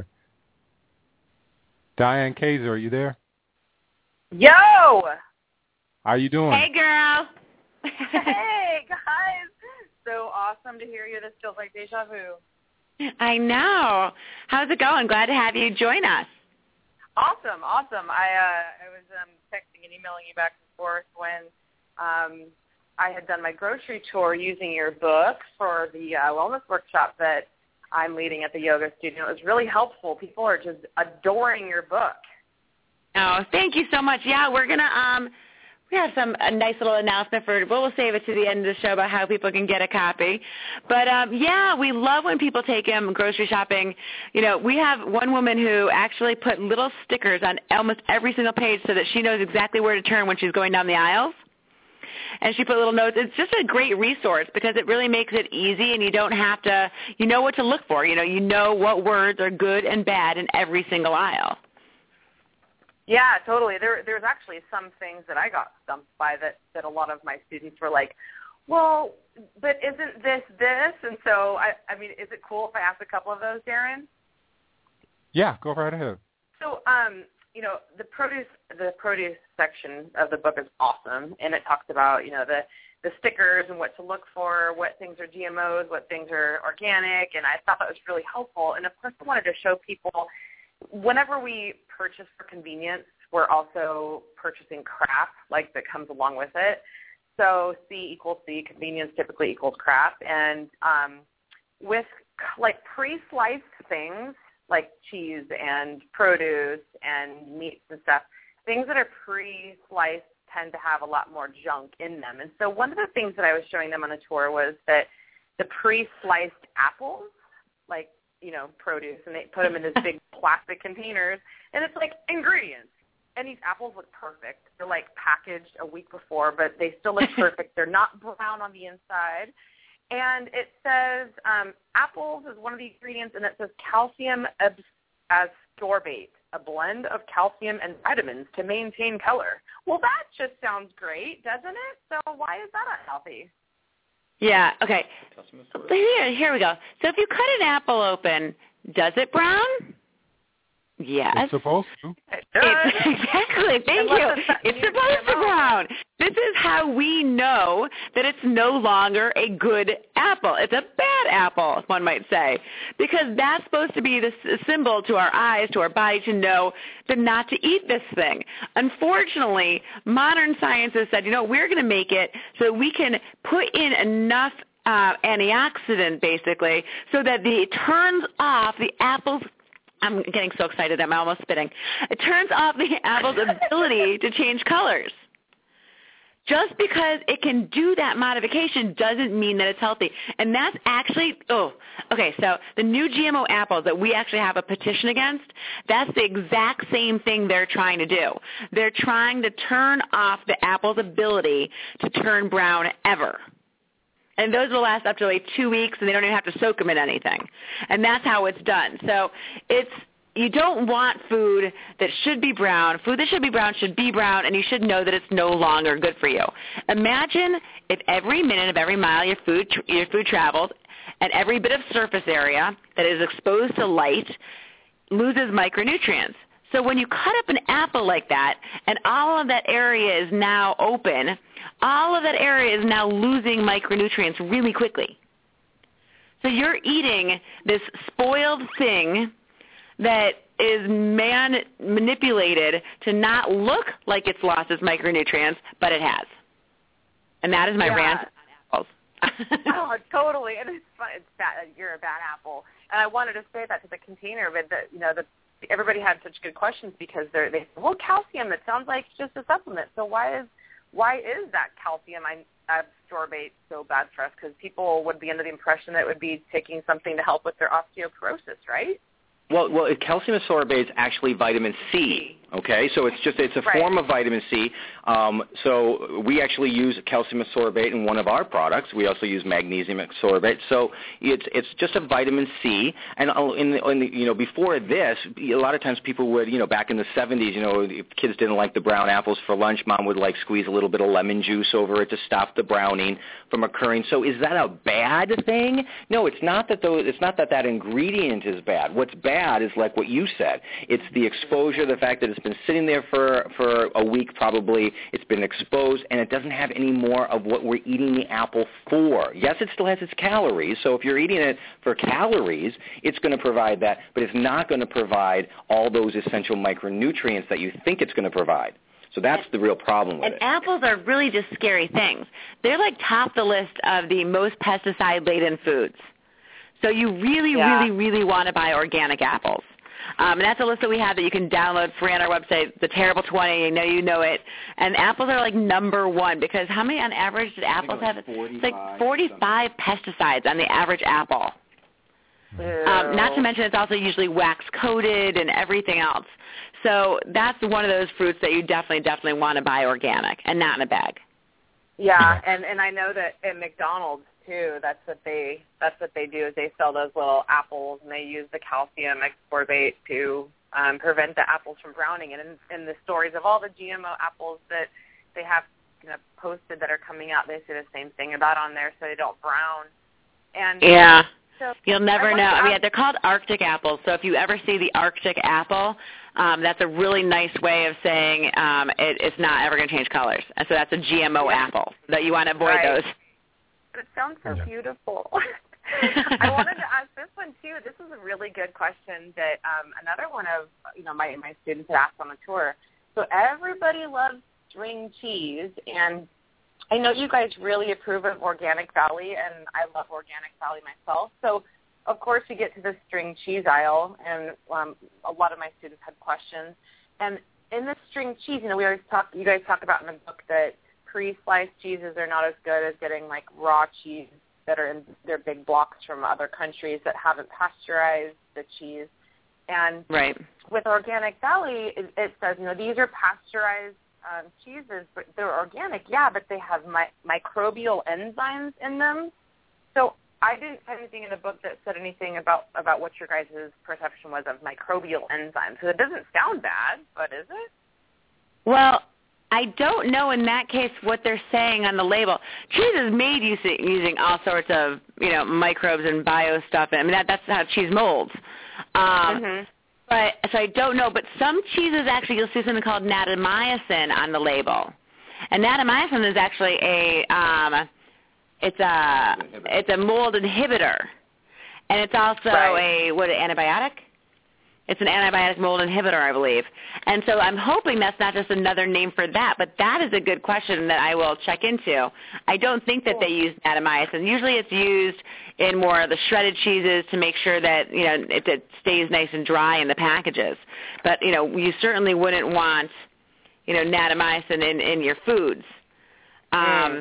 Diane Kaiser, are you there? Yo! How you doing? Hey, girl. Hey, guys. So awesome to hear you. This feels like deja vu. I know. How's it going? Glad to have you join us. Awesome. I was texting and emailing you back and forth when I had done my grocery tour using your book for the wellness workshop that I'm leading at the yoga studio. It was really helpful. People are just adoring your book. Oh, thank you so much. Yeah, we're going to we have a nice little announcement we'll save it to the end of the show about how people can get a copy. But, we love when people take them grocery shopping. We have one woman who actually put little stickers on almost every single page so that she knows exactly where to turn when she's going down the aisles. And she put little notes. It's just a great resource because it really makes it easy, and you don't have to, know what to look for. You know what words are good and bad in every single aisle. Yeah, totally. There's actually some things that I got stumped by that a lot of my students were like, well, but isn't this? And so, I mean, is it cool if I ask a couple of those, Darren? Yeah, go right ahead. So, the produce section of the book is awesome, and it talks about, the stickers and what to look for, what things are GMOs, what things are organic, and I thought that was really helpful. And, of course, I wanted to show people whenever we purchase for convenience, we're also purchasing crap, like, that comes along with it. So C equals C, convenience typically equals crap. And with, like, pre-sliced things like cheese and produce and meats and stuff, things that are pre-sliced tend to have a lot more junk in them. And so one of the things that I was showing them on the tour was that the pre-sliced apples, like, produce, and they put them in these big plastic containers, and it's like ingredients. And these apples look perfect. They're, like, packaged a week before, but they still look perfect. They're not brown on the inside. And it says apples is one of the ingredients, and it says calcium ascorbate, a blend of calcium and vitamins to maintain color. Well, that just sounds great, doesn't it? So why is that unhealthy? Yeah, okay. Here we go. So if you cut an apple open, does it brown? Yes. It's supposed to. Exactly. Thank you. It's supposed to brown. This is how we know that it's no longer a good apple. It's a bad apple, one might say, because that's supposed to be the symbol to our eyes, to our body, to know that not to eat this thing. Unfortunately, modern science has said, we're going to make it so that we can put in enough antioxidant, basically, so that it turns off the apple's I'm getting so excited I'm almost spitting. It turns off the apple's ability to change colors. Just because it can do that modification doesn't mean that it's healthy. And that's actually, so the new GMO apples that we actually have a petition against, that's the exact same thing they're trying to do. They're trying to turn off the apple's ability to turn brown ever. And those will last up to like 2 weeks, and they don't even have to soak them in anything. And that's how it's done. So you don't want food that should be brown. Food that should be brown, and you should know that it's no longer good for you. Imagine if every minute of every mile your food travels, and every bit of surface area that is exposed to light loses micronutrients. So when you cut up an apple like that, and all of that area is now open, all of that area is now losing micronutrients really quickly. So you're eating this spoiled thing that is manipulated to not look like it's lost its micronutrients, but it has. And that is my rant on apples. Oh, totally. And it's fun. It's bad. You're a bad apple. And I wanted to say that to the container, but everybody had such good questions because they said, well, calcium, it sounds like it's just a supplement. So why is that calcium ascorbate so bad for us? Because people would be under the impression that it would be taking something to help with their osteoporosis, right? Well, calcium ascorbate is actually vitamin C. Okay, so it's a form of vitamin C. So we actually use calcium ascorbate in one of our products. We also use magnesium ascorbate. So it's just a vitamin C. And before this, a lot of times people would, back in the 70s, if kids didn't like the brown apples for lunch, mom would squeeze a little bit of lemon juice over it to stop the browning from occurring. So is that a bad thing? No, it's not that. It's not that ingredient is bad. What's bad is like what you said. It's the exposure, the fact that it's been sitting there for a week probably. It's been exposed, and it doesn't have any more of what we're eating the apple for. Yes, it still has its calories, so if you're eating it for calories, it's going to provide that, but it's not going to provide all those essential micronutrients that you think it's going to provide. So that's the real problem with it. And apples are really just scary things. They're like top the list of the most pesticide-laden foods. So you really, really want to buy organic apples. And that's a list that we have that you can download free on our website, The Terrible 20. I know you know it. And apples are like number one because how many on average did apples have? It's like 45 pesticides on the average apple. Not to mention it's also usually wax-coated and everything else. So that's one of those fruits that you definitely want to buy organic and not in a bag. Yeah, and I know that at McDonald's too, that's what they do is they sell those little apples and they use the calcium ascorbate to prevent the apples from browning. And in the stories of all the GMO apples that they have posted that are coming out, they say the same thing about on there so they don't brown. And You'll never know. I mean, they're called Arctic apples. So if you ever see the Arctic apple, that's a really nice way of saying it's not ever going to change colors. And so that's a GMO apple. That you want to avoid those. It sounds so beautiful. I wanted to ask this one too. This is a really good question that another one of my students had asked on the tour. So everybody loves string cheese, and I know you guys really approve of Organic Valley, and I love Organic Valley myself. So of course we get to the string cheese aisle, and a lot of my students had questions. And in the string cheese, you guys talk about in the book that pre-sliced cheeses are not as good as getting like raw cheese that are in their big blocks from other countries that haven't pasteurized the cheese. And with Organic Valley, it says, these are pasteurized cheeses, but they're organic, but they have microbial enzymes in them. So I didn't find anything in the book that said anything about what your guys' perception was of microbial enzymes. So it doesn't sound bad, but is it? Well, I don't know in that case what they're saying on the label. Cheese is made using all sorts of, microbes and bio stuff. I mean, that's how cheese molds. But so I don't know. But some cheeses actually, you'll see something called natamycin on the label, and natamycin is actually it's a mold inhibitor, and it's also an antibiotic. It's an antibiotic mold inhibitor, I believe. And so I'm hoping that's not just another name for that, but that is a good question that I will check into. I don't think that they use natamycin. Usually it's used in more of the shredded cheeses to make sure that, it stays nice and dry in the packages. But, you certainly wouldn't want, natamycin in your foods. But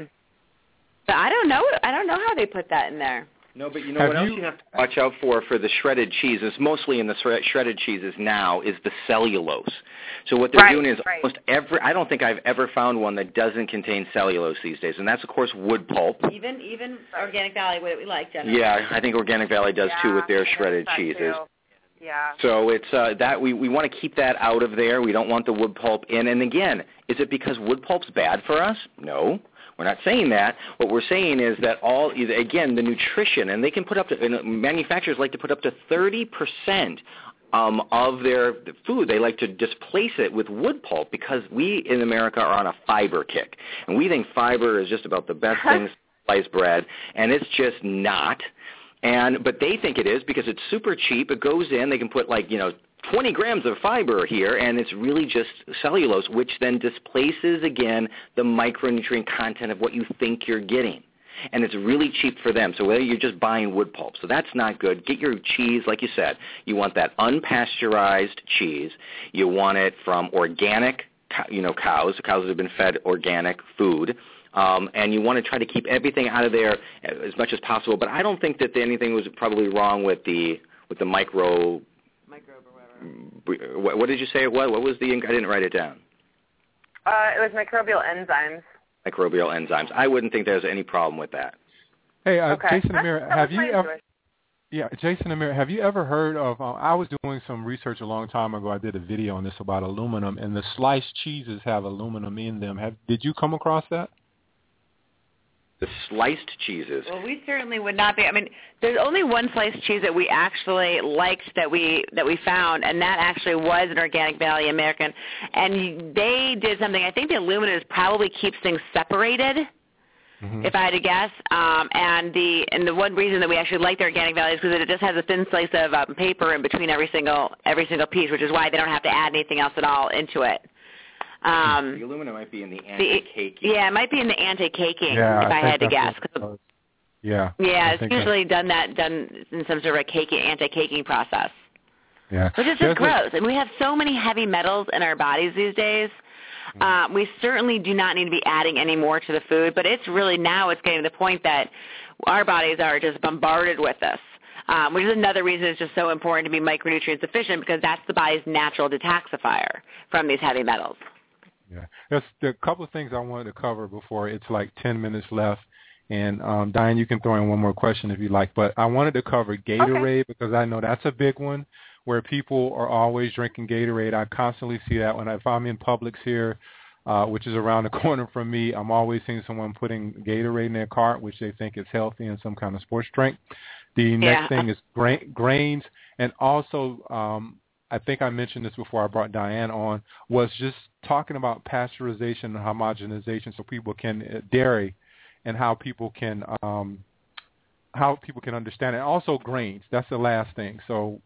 I don't know. I don't know how they put that in there. No, but what else you have to watch out for the shredded cheeses, mostly in the shredded cheeses now, is the cellulose. So what they're doing is almost I don't think I've ever found one that doesn't contain cellulose these days, and that's, of course, wood pulp. Even Organic Valley, what we like, generally. Yeah, I think Organic Valley does, too, with their shredded cheeses. Yeah. So it's that we want to keep that out of there. We don't want the wood pulp in. And, again, is it because wood pulp's bad for us? No. We're not saying that. What we're saying is that the nutrition, and they can put up to, manufacturers like to put up to 30% of their food. They like to displace it with wood pulp because we in America are on a fiber kick. And we think fiber is just about the best thing since sliced bread, and it's just not. But they think it is because it's super cheap. It goes in. They can put 20 grams of fiber here, and it's really just cellulose, which then displaces, again, the micronutrient content of what you think you're getting. And it's really cheap for them. So whether you're just buying wood pulp, so that's not good. Get your cheese, like you said. You want that unpasteurized cheese. You want it from organic, cows that have been fed organic food. And you want to try to keep everything out of there as much as possible. But I don't think that anything was probably wrong with the microbe or whatever. What did you say it was? What was the? I didn't write it down. It was microbial enzymes. Microbial enzymes. I wouldn't think there's any problem with that. Hey, Jason Amir, have you ever? Yeah, Jason Amir, have you ever heard of? I was doing some research a long time ago. I did a video on this about aluminum, and the sliced cheeses have aluminum in them. Did you come across that? The sliced cheeses. Well, we certainly would not be. I mean, there's only one sliced cheese that we actually liked that we found, and that actually was an Organic Valley American. And they did something. I think the aluminum probably keeps things separated, if I had to guess. And the one reason that we actually like the Organic Valley is because it just has a thin slice of paper in between every single piece, which is why they don't have to add anything else at all into it. The aluminum might be in the anti-caking. Yeah, it might be in the anti-caking, if I had to guess. Yeah, it's usually done in some sort of anti-caking process. Yeah, which is just gross. And we have so many heavy metals in our bodies these days. We certainly do not need to be adding any more to the food, but it's getting to the point that our bodies are just bombarded with this. Which is another reason it's just so important to be micronutrient sufficient, because that's the body's natural detoxifier from these heavy metals. Yeah, there's a couple of things I wanted to cover before it's 10 minutes left. And, Diane, you can throw in one more question if you like. But I wanted to cover Gatorade because I know that's a big one where people are always drinking Gatorade. I constantly see that if I'm in Publix here, which is around the corner from me, I'm always seeing someone putting Gatorade in their cart, which they think is healthy and some kind of sports drink. The next thing is grains, and also I think I mentioned this before I brought Diane on, was just talking about pasteurization and homogenization, so people can dairy, and how people can understand it. And also grains. That's the last thing. So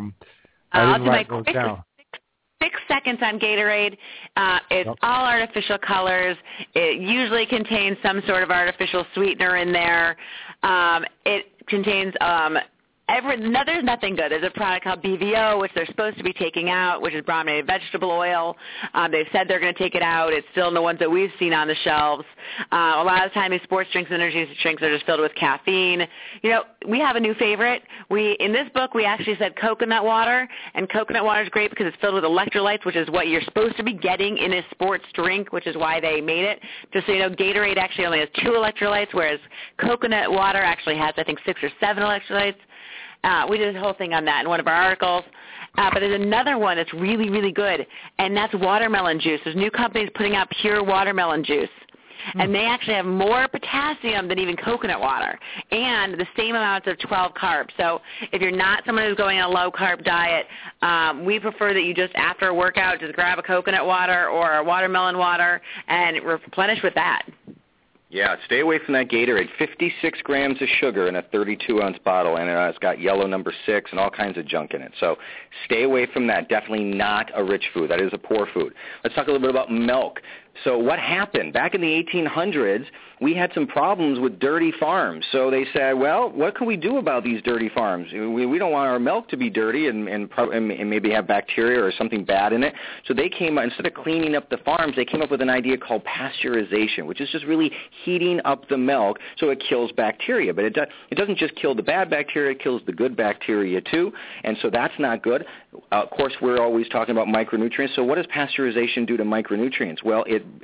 I didn't write those down. 6 seconds on Gatorade. It's all artificial colors. It usually contains some sort of artificial sweetener in there. It contains there's nothing good. There's a product called BVO, which they're supposed to be taking out, which is brominated vegetable oil. They've said they're going to take it out. It's still in the ones that we've seen on the shelves. A lot of the time, these sports drinks and energy drinks are just filled with caffeine. We have a new favorite. In this book, we actually said coconut water, and coconut water is great because it's filled with electrolytes, which is what you're supposed to be getting in a sports drink, which is why they made it. Just so you know, Gatorade actually only has 2 electrolytes, whereas coconut water actually has, I think, 6 or 7 electrolytes. We did a whole thing on that in one of our articles. But there's another one that's really, really good, and that's watermelon juice. There's new companies putting out pure watermelon juice, and they actually have more potassium than even coconut water and the same amounts of 12 carbs. So if you're not someone who's going on a low-carb diet, we prefer that you just, after a workout, just grab a coconut water or a watermelon water and replenish with that. Yeah, stay away from that Gatorade. 56 grams of sugar in a 32-ounce bottle, and it's got yellow number 6 and all kinds of junk in it. So stay away from that. Definitely not a rich food. That is a poor food. Let's talk a little bit about milk. So what happened? Back in the 1800s, we had some problems with dirty farms. So they said, well, what can we do about these dirty farms? We don't want our milk to be dirty and maybe have bacteria or something bad in it. So they came out, instead of cleaning up the farms, they came up with an idea called pasteurization, which is just really heating up the milk so it kills bacteria. But it doesn't just kill the bad bacteria, it kills the good bacteria too. And so that's not good. Of course, we're always talking about micronutrients. So what does pasteurization do to micronutrients? Well,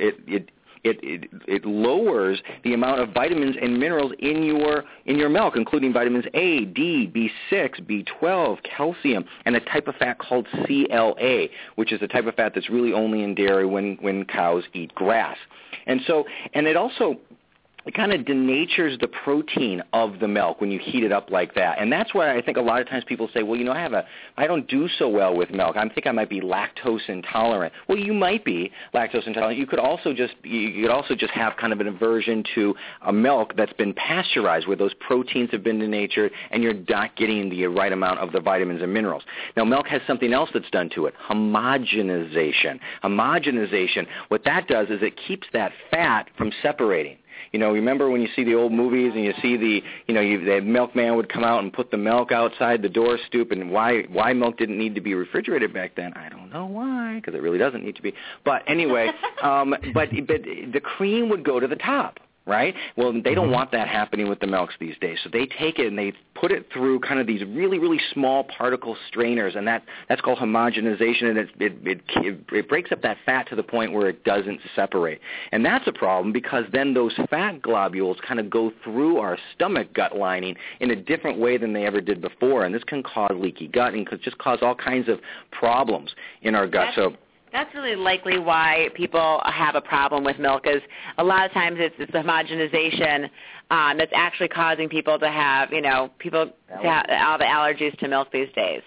it lowers the amount of vitamins and minerals in your milk, including vitamins A, D, B6, B12, calcium, and a type of fat called CLA, which is a type of fat that's really only in dairy when cows eat grass. And it also kind of denatures the protein of the milk when you heat it up like that. And that's why I think a lot of times people say, well, I don't do so well with milk. I think I might be lactose intolerant. Well, you might be lactose intolerant. You could also just have kind of an aversion to a milk that's been pasteurized, where those proteins have been denatured and you're not getting the right amount of the vitamins and minerals. Now, milk has something else that's done to it, homogenization. Homogenization, what that does is it keeps that fat from separating. Remember when you see the old movies and you see the milkman would come out and put the milk outside the door stoop, and why milk didn't need to be refrigerated back then? I don't know why, because it really doesn't need to be. But anyway, but the cream would go to the top. Right? Well, they don't want that happening with the milks these days. So they take it and they put it through kind of these really, really small particle strainers, and that's called homogenization, and it breaks up that fat to the point where it doesn't separate. And that's a problem because then those fat globules kind of go through our stomach gut lining in a different way than they ever did before, and this can cause leaky gut and could just cause all kinds of problems in our gut. That's really likely why people have a problem with milk, is a lot of times it's the homogenization that's actually causing people to have, all the allergies to milk these days.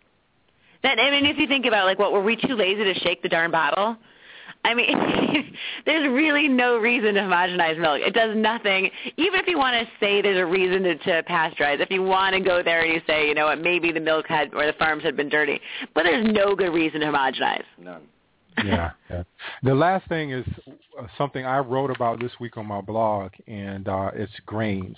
If you think about were we too lazy to shake the darn bottle? There's really no reason to homogenize milk. It does nothing. Even if you want to say there's a reason to pasteurize, if you want to go there and you say, maybe the milk or the farms had been dirty, but there's no good reason to homogenize. None. Yeah. The last thing is something I wrote about this week on my blog, and it's grains.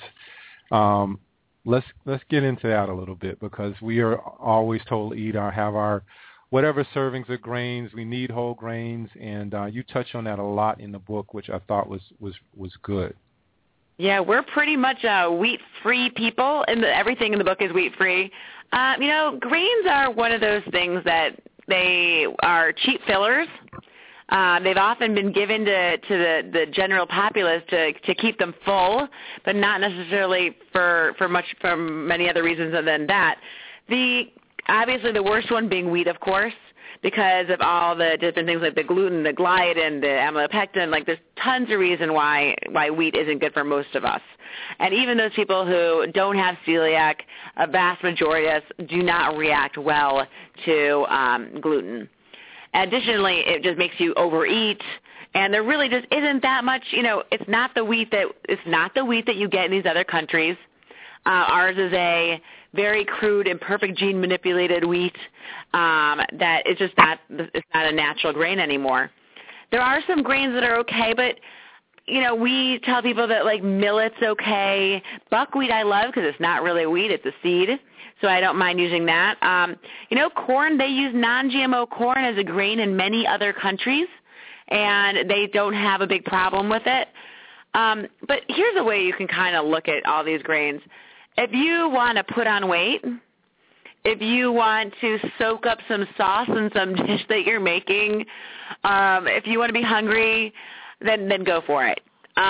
Let's get into that a little bit, because we are always told to have our whatever servings of grains. We need whole grains, and you touch on that a lot in the book, which I thought was good. Yeah, we're pretty much wheat-free people, and everything in the book is wheat-free. Grains are one of those things that they are cheap fillers. They've often been given to the general populace to keep them full, but not necessarily for many other reasons other than that. Obviously the worst one being wheat, of course. because of all the different things like the gluten, the gliadin, the amylopectin. Like there's tons of reason why wheat isn't good for most of us. And even those people who don't have celiac, a vast majority of us do not react well to gluten. Additionally, it just makes you overeat. And there really just isn't that much, it's not the wheat that you get in these other countries. Ours is a very crude and perfect gene manipulated wheat that is just it's not a natural grain anymore. There are some grains that are okay, but we tell people that like millet's okay. Buckwheat I love because it's not really wheat, it's a seed. So I don't mind using that. Corn, they use non-GMO corn as a grain in many other countries, and they don't have a big problem with it. But here's a way you can kind of look at all these grains. If you want to put on weight, if you want to soak up some sauce in some dish that you're making, if you want to be hungry, then go for it.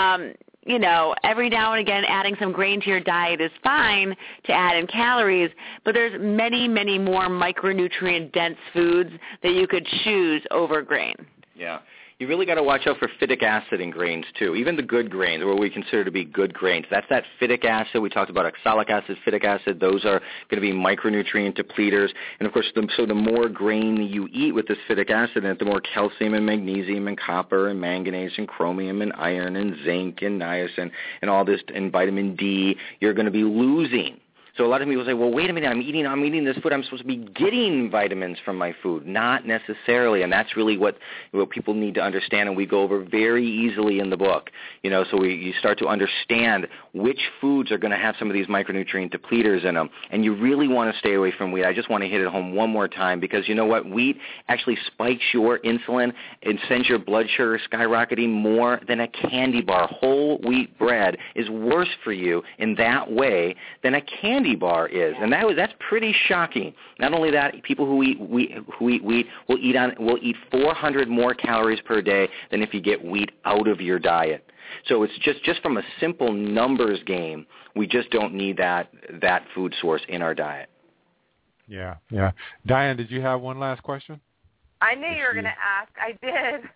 Every now and again adding some grain to your diet is fine to add in calories, but there's many, many more micronutrient-dense foods that you could choose over grain. Yeah. You really got to watch out for phytic acid in grains, too. Even the good grains, or what we consider to be good grains. That's that phytic acid. We talked about oxalic acid, phytic acid. Those are going to be micronutrient depleters. And, of course, the more grain you eat with this phytic acid in it, the more calcium and magnesium and copper and manganese and chromium and iron and zinc and niacin and all this and vitamin D you're going to be losing. So a lot of people say, well, wait a minute, I'm eating this food. I'm supposed to be getting vitamins from my food. Not necessarily, and that's really what people need to understand, and we go over very easily in the book. So you start to understand which foods are going to have some of these micronutrient depleters in them, and you really want to stay away from wheat. I just want to hit it home one more time because you know what? Wheat actually spikes your insulin and sends your blood sugar skyrocketing more than a candy bar. Whole wheat bread is worse for you in that way than a candy bar is, and that's pretty shocking. Not only that, people who eat wheat will eat 400 more calories per day than if you get wheat out of your diet. So it's just from a simple numbers game, we just don't need that food source in our diet. Yeah. Diane, did you have one last question? I knew you were going to ask. I did.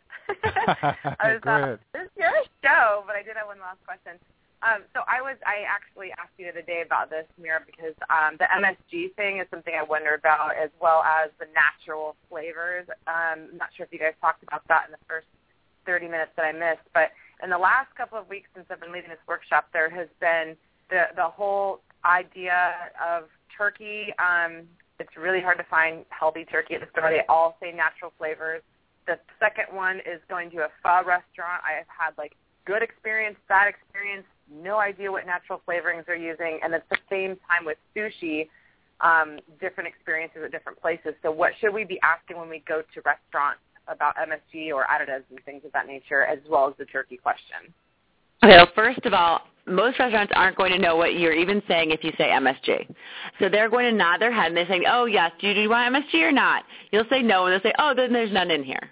Go ahead. This is your show, but I did have one last question. So I actually asked you the other day about this, Mira, because the MSG thing is something I wonder about, as well as the natural flavors. I'm not sure if you guys talked about that in the first 30 minutes that I missed, but in the last couple of weeks since I've been leading this workshop, there has been the whole idea of turkey. It's really hard to find healthy turkey at the store. They all say natural flavors. The second one is going to a pho restaurant. I have had good experience, bad experience, no idea what natural flavorings they're using, and at the same time with sushi, different experiences at different places. So what should we be asking when we go to restaurants about MSG or additives and things of that nature, as well as the turkey question? Okay, well, first of all, most restaurants aren't going to know what you're even saying if you say MSG. So they're going to nod their head and they're saying, oh, yes, do you want MSG or not? You'll say no, and they'll say, oh, then there's none in here.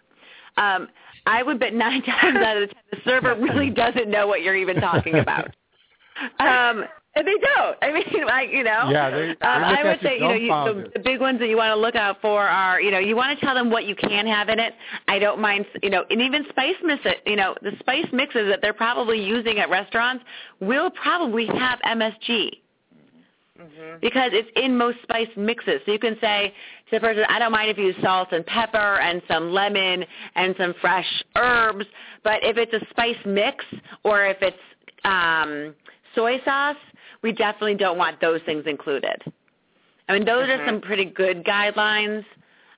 I would bet 9 times out of 10 the server really doesn't know what you're even talking about. And they don't. I mean, Yeah, they I would say, the big ones that you want to look out for are, you want to tell them what you can have in it. I don't mind, and even spice mixes, the spice mixes that they're probably using at restaurants will probably have MSG. Mm-hmm. Because it's in most spice mixes. So you can say to the person, I don't mind if you use salt and pepper and some lemon and some fresh herbs, but if it's a spice mix or if it's soy sauce, we definitely don't want those things included. I mean, those are some pretty good guidelines.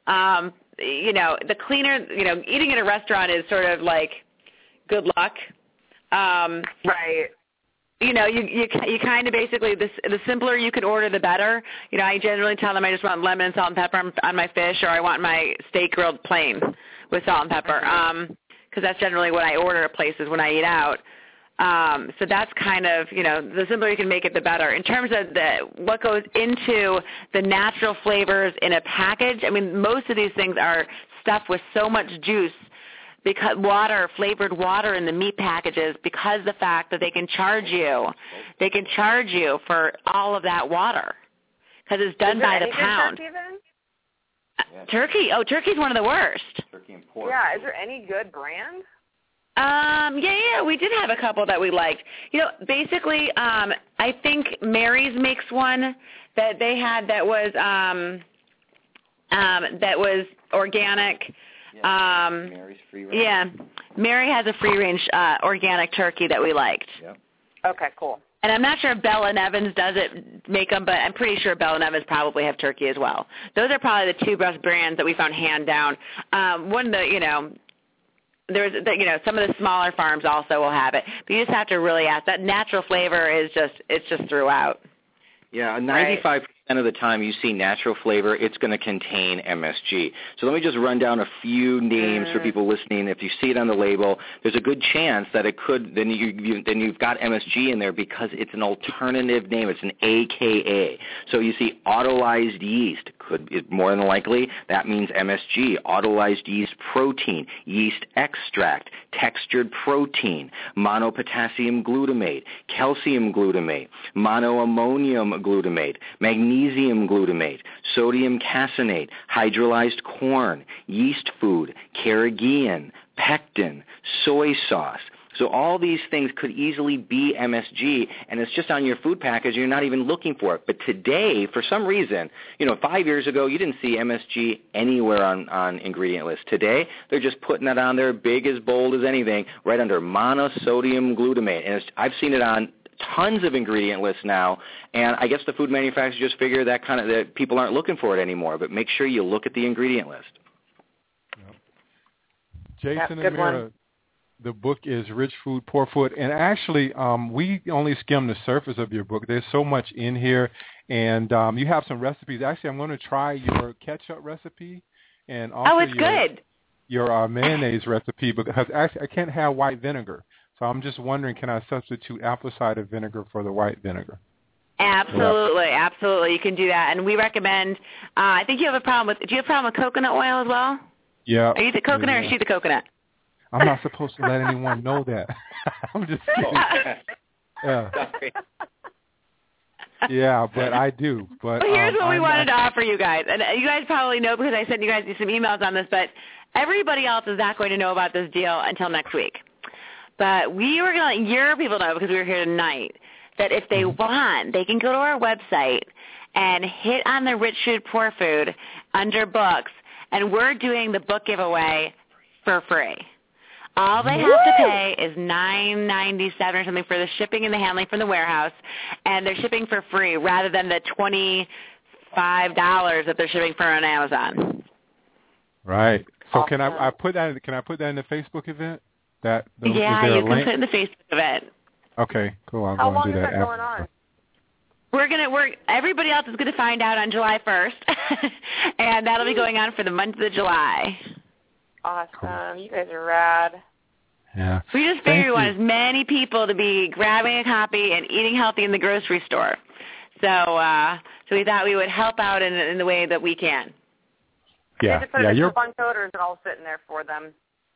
The cleaner, eating at a restaurant is sort of like good luck. Right. You kind of basically, the simpler you can order, the better. I generally tell them I just want lemon and salt and pepper on my fish, or I want my steak grilled plain with salt and pepper, because that's generally what I order at places when I eat out. So that's kind of, the simpler you can make it, the better. In terms of what goes into the natural flavors in a package, I mean, most of these things are stuffed with so much juice, because flavored water in the meat packages, because the fact that they can charge you for all of that water, because it's done by the pound. Turkey. Oh, turkey's one of the worst. Turkey and pork. Yeah, is there any good brand? Yeah, we did have a couple that we liked. Basically, I think Mary's makes one that they had that was organic. Yeah. Mary's free range. Yeah, Mary has a free range organic turkey that we liked. Yep. Okay, cool. And I'm not sure if Bell and Evans make them, but I'm pretty sure Bell and Evans probably have turkey as well. Those are probably the two best brands that we found hand down. One of the, there's, some of the smaller farms also will have it, but you just have to really ask. That natural flavor is just throughout. Yeah, 95% of the time you see natural flavor, it's going to contain MSG. So let me just run down a few names for people listening. If you see it on the label, there's a good chance that it could. Then you've got MSG in there because it's an alternative name. It's an AKA. So you see autolyzed yeast. More than likely, that means MSG, autolyzed yeast protein, yeast extract, textured protein, monopotassium glutamate, calcium glutamate, monoammonium glutamate, magnesium glutamate, sodium caseinate, hydrolyzed corn, yeast food, carrageenan, pectin, soy sauce. So all these things could easily be MSG, and it's just on your food package. You're not even looking for it. But today, for some reason, 5 years ago, you didn't see MSG anywhere on ingredient lists. Today, they're just putting it on there, big as bold as anything, right under monosodium glutamate. And I've seen it on tons of ingredient lists now, and I guess the food manufacturers just figure that people aren't looking for it anymore. But make sure you look at the ingredient list. Yep. Jason and Mira, the book is Rich Food, Poor Food, and actually we only skimmed the surface of your book. There's so much in here, and you have some recipes. Actually, I'm going to try your ketchup recipe and also your mayonnaise recipe, because actually I can't have white vinegar. So I'm just wondering, can I substitute apple cider vinegar for the white vinegar? Absolutely, absolutely. You can do that, and we recommend. I think you have a problem with. Do you have a problem with coconut oil as well? Yeah. Are you the coconut or is she the coconut? I'm not supposed to let anyone know that. I'm just kidding. Yeah. Yeah, but I do. But here's what we wanted to offer you guys. And you guys probably know because I sent you guys some emails on this, but everybody else is not going to know about this deal until next week. But we were going to let your people know, because we were here tonight, that if they want, they can go to our website and hit on the Rich Food, Poor Food under books, and we're doing the book giveaway for free. All they have to pay is $9.97 or something for the shipping and the handling from the warehouse, and they're shipping for free rather than the $25 that they're shipping for on Amazon. Right. So can I put that? Can I put that in the Facebook event? You can put it in the Facebook event. Okay, cool. How long is that going on? Everybody else is going to find out on July 1st, and that'll be going on for the month of July. Awesome. Cool. You guys are rad. Yeah. We just figured we want as many people to be grabbing a copy and eating healthy in the grocery store. So we thought we would help out in the way that we can. Yeah. Do you have to put in a coupon code, or is it all sitting there for them?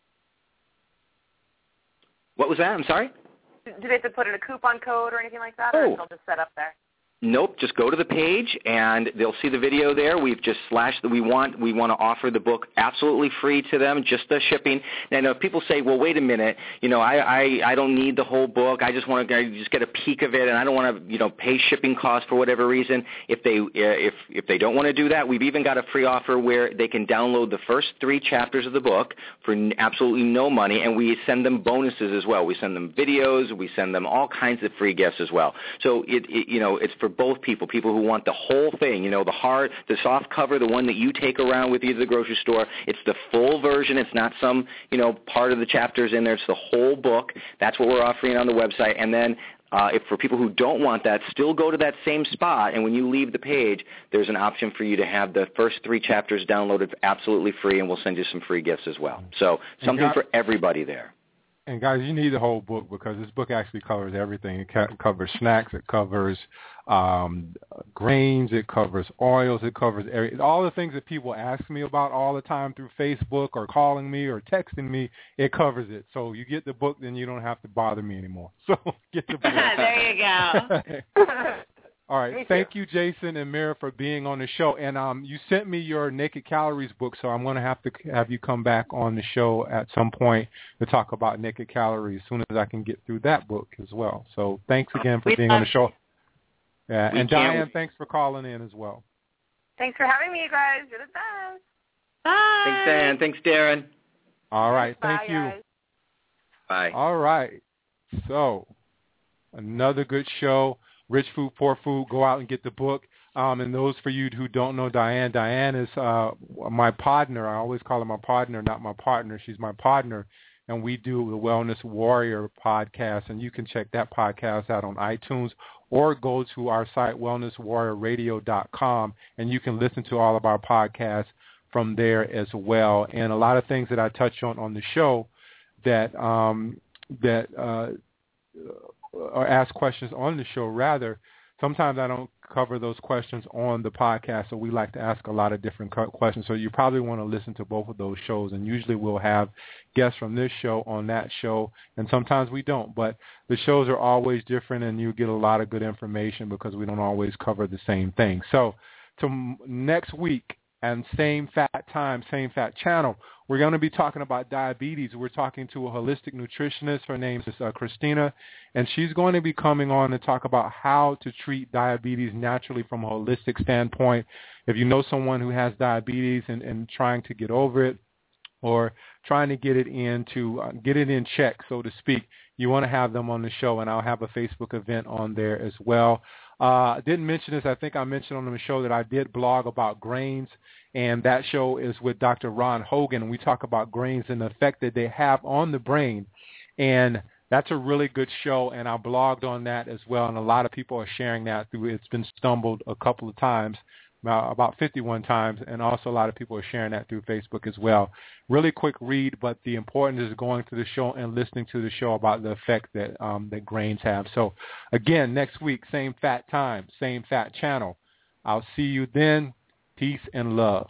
What was that? I'm sorry? Do they have to put in a coupon code or anything like that, or is it all just set up there? Nope, just go to the page and they'll see the video there. We've just slashed we want to offer the book absolutely free to them, just the shipping. Now, if people say, well, wait a minute, I don't need the whole book. I just want to just get a peek of it, and I don't want to pay shipping costs for whatever reason. If they don't want to do that, we've even got a free offer where they can download the first 3 chapters of the book for absolutely no money, and we send them bonuses as well. We send them videos, we send them all kinds of free gifts as well. So it's for both people who want the whole thing, the soft cover, the one that you take around with you to the grocery store. It's the full version. It's not some, part of the chapters in there. It's the whole book. That's what we're offering on the website. And then if for people who don't want that, still go to that same spot, and when you leave the page, there's an option for you to have the first 3 chapters downloaded absolutely free, and we'll send you some free gifts as well. So something for everybody there. And guys, you need the whole book, because this book actually covers everything. It covers snacks, it covers grains, it covers oils, it covers all the things that people ask me about all the time through Facebook or calling me or texting me. It covers it. So you get the book, then you don't have to bother me anymore. So get the book. There you go. All right. Me Thank too. you, Jason and Mira, for being on the show. And you sent me your Naked Calories book, so I'm going to have you come back on the show at some point to talk about Naked Calories as soon as I can get through that book as well. So thanks again for being on the show. Yeah, and Diane, thanks for calling in as well. Thanks for having me, you guys. You're the best. Bye. Thanks, Diane. Thanks, Darren. All right. Bye, Thank you. guys. Bye. All right. So another good show. Rich Food, Poor Food. Go out and get the book. And those for you who don't know Diane is my partner. I always call her my partner, not my partner. She's my partner. And we do the Wellness Warrior podcast. And you can check that podcast out on iTunes or go to our site, wellnesswarriorradio.com, and you can listen to all of our podcasts from there as well. And a lot of things that I touch on the show or ask questions on the show, rather, sometimes I don't cover those questions on the podcast, so we like to ask a lot of different questions. So you probably want to listen to both of those shows, and usually we'll have guests from this show on that show, and sometimes we don't. But the shows are always different, and you get a lot of good information because we don't always cover the same thing. So next week, and same fat time, same fat channel, we're going to be talking about diabetes. We're talking to a holistic nutritionist. Her name is Christina, and she's going to be coming on to talk about how to treat diabetes naturally from a holistic standpoint. If you know someone who has diabetes and trying to get over it or trying to get it in check, so to speak, you want to have them on the show, and I'll have a Facebook event on there as well. I didn't mention this. I think I mentioned on the show that I did blog about grains, and that show is with Dr. Ron Hogan, and we talk about grains and the effect that they have on the brain. And that's a really good show, and I blogged on that as well, and a lot of people are sharing that through. It's been stumbled a couple of times, about 51 times, and also a lot of people are sharing that through Facebook as well. Really quick read, but the importance is going to the show and listening to the show about the effect that that grains have. So, again, next week, same fat time, same fat channel. I'll see you then. Peace and love.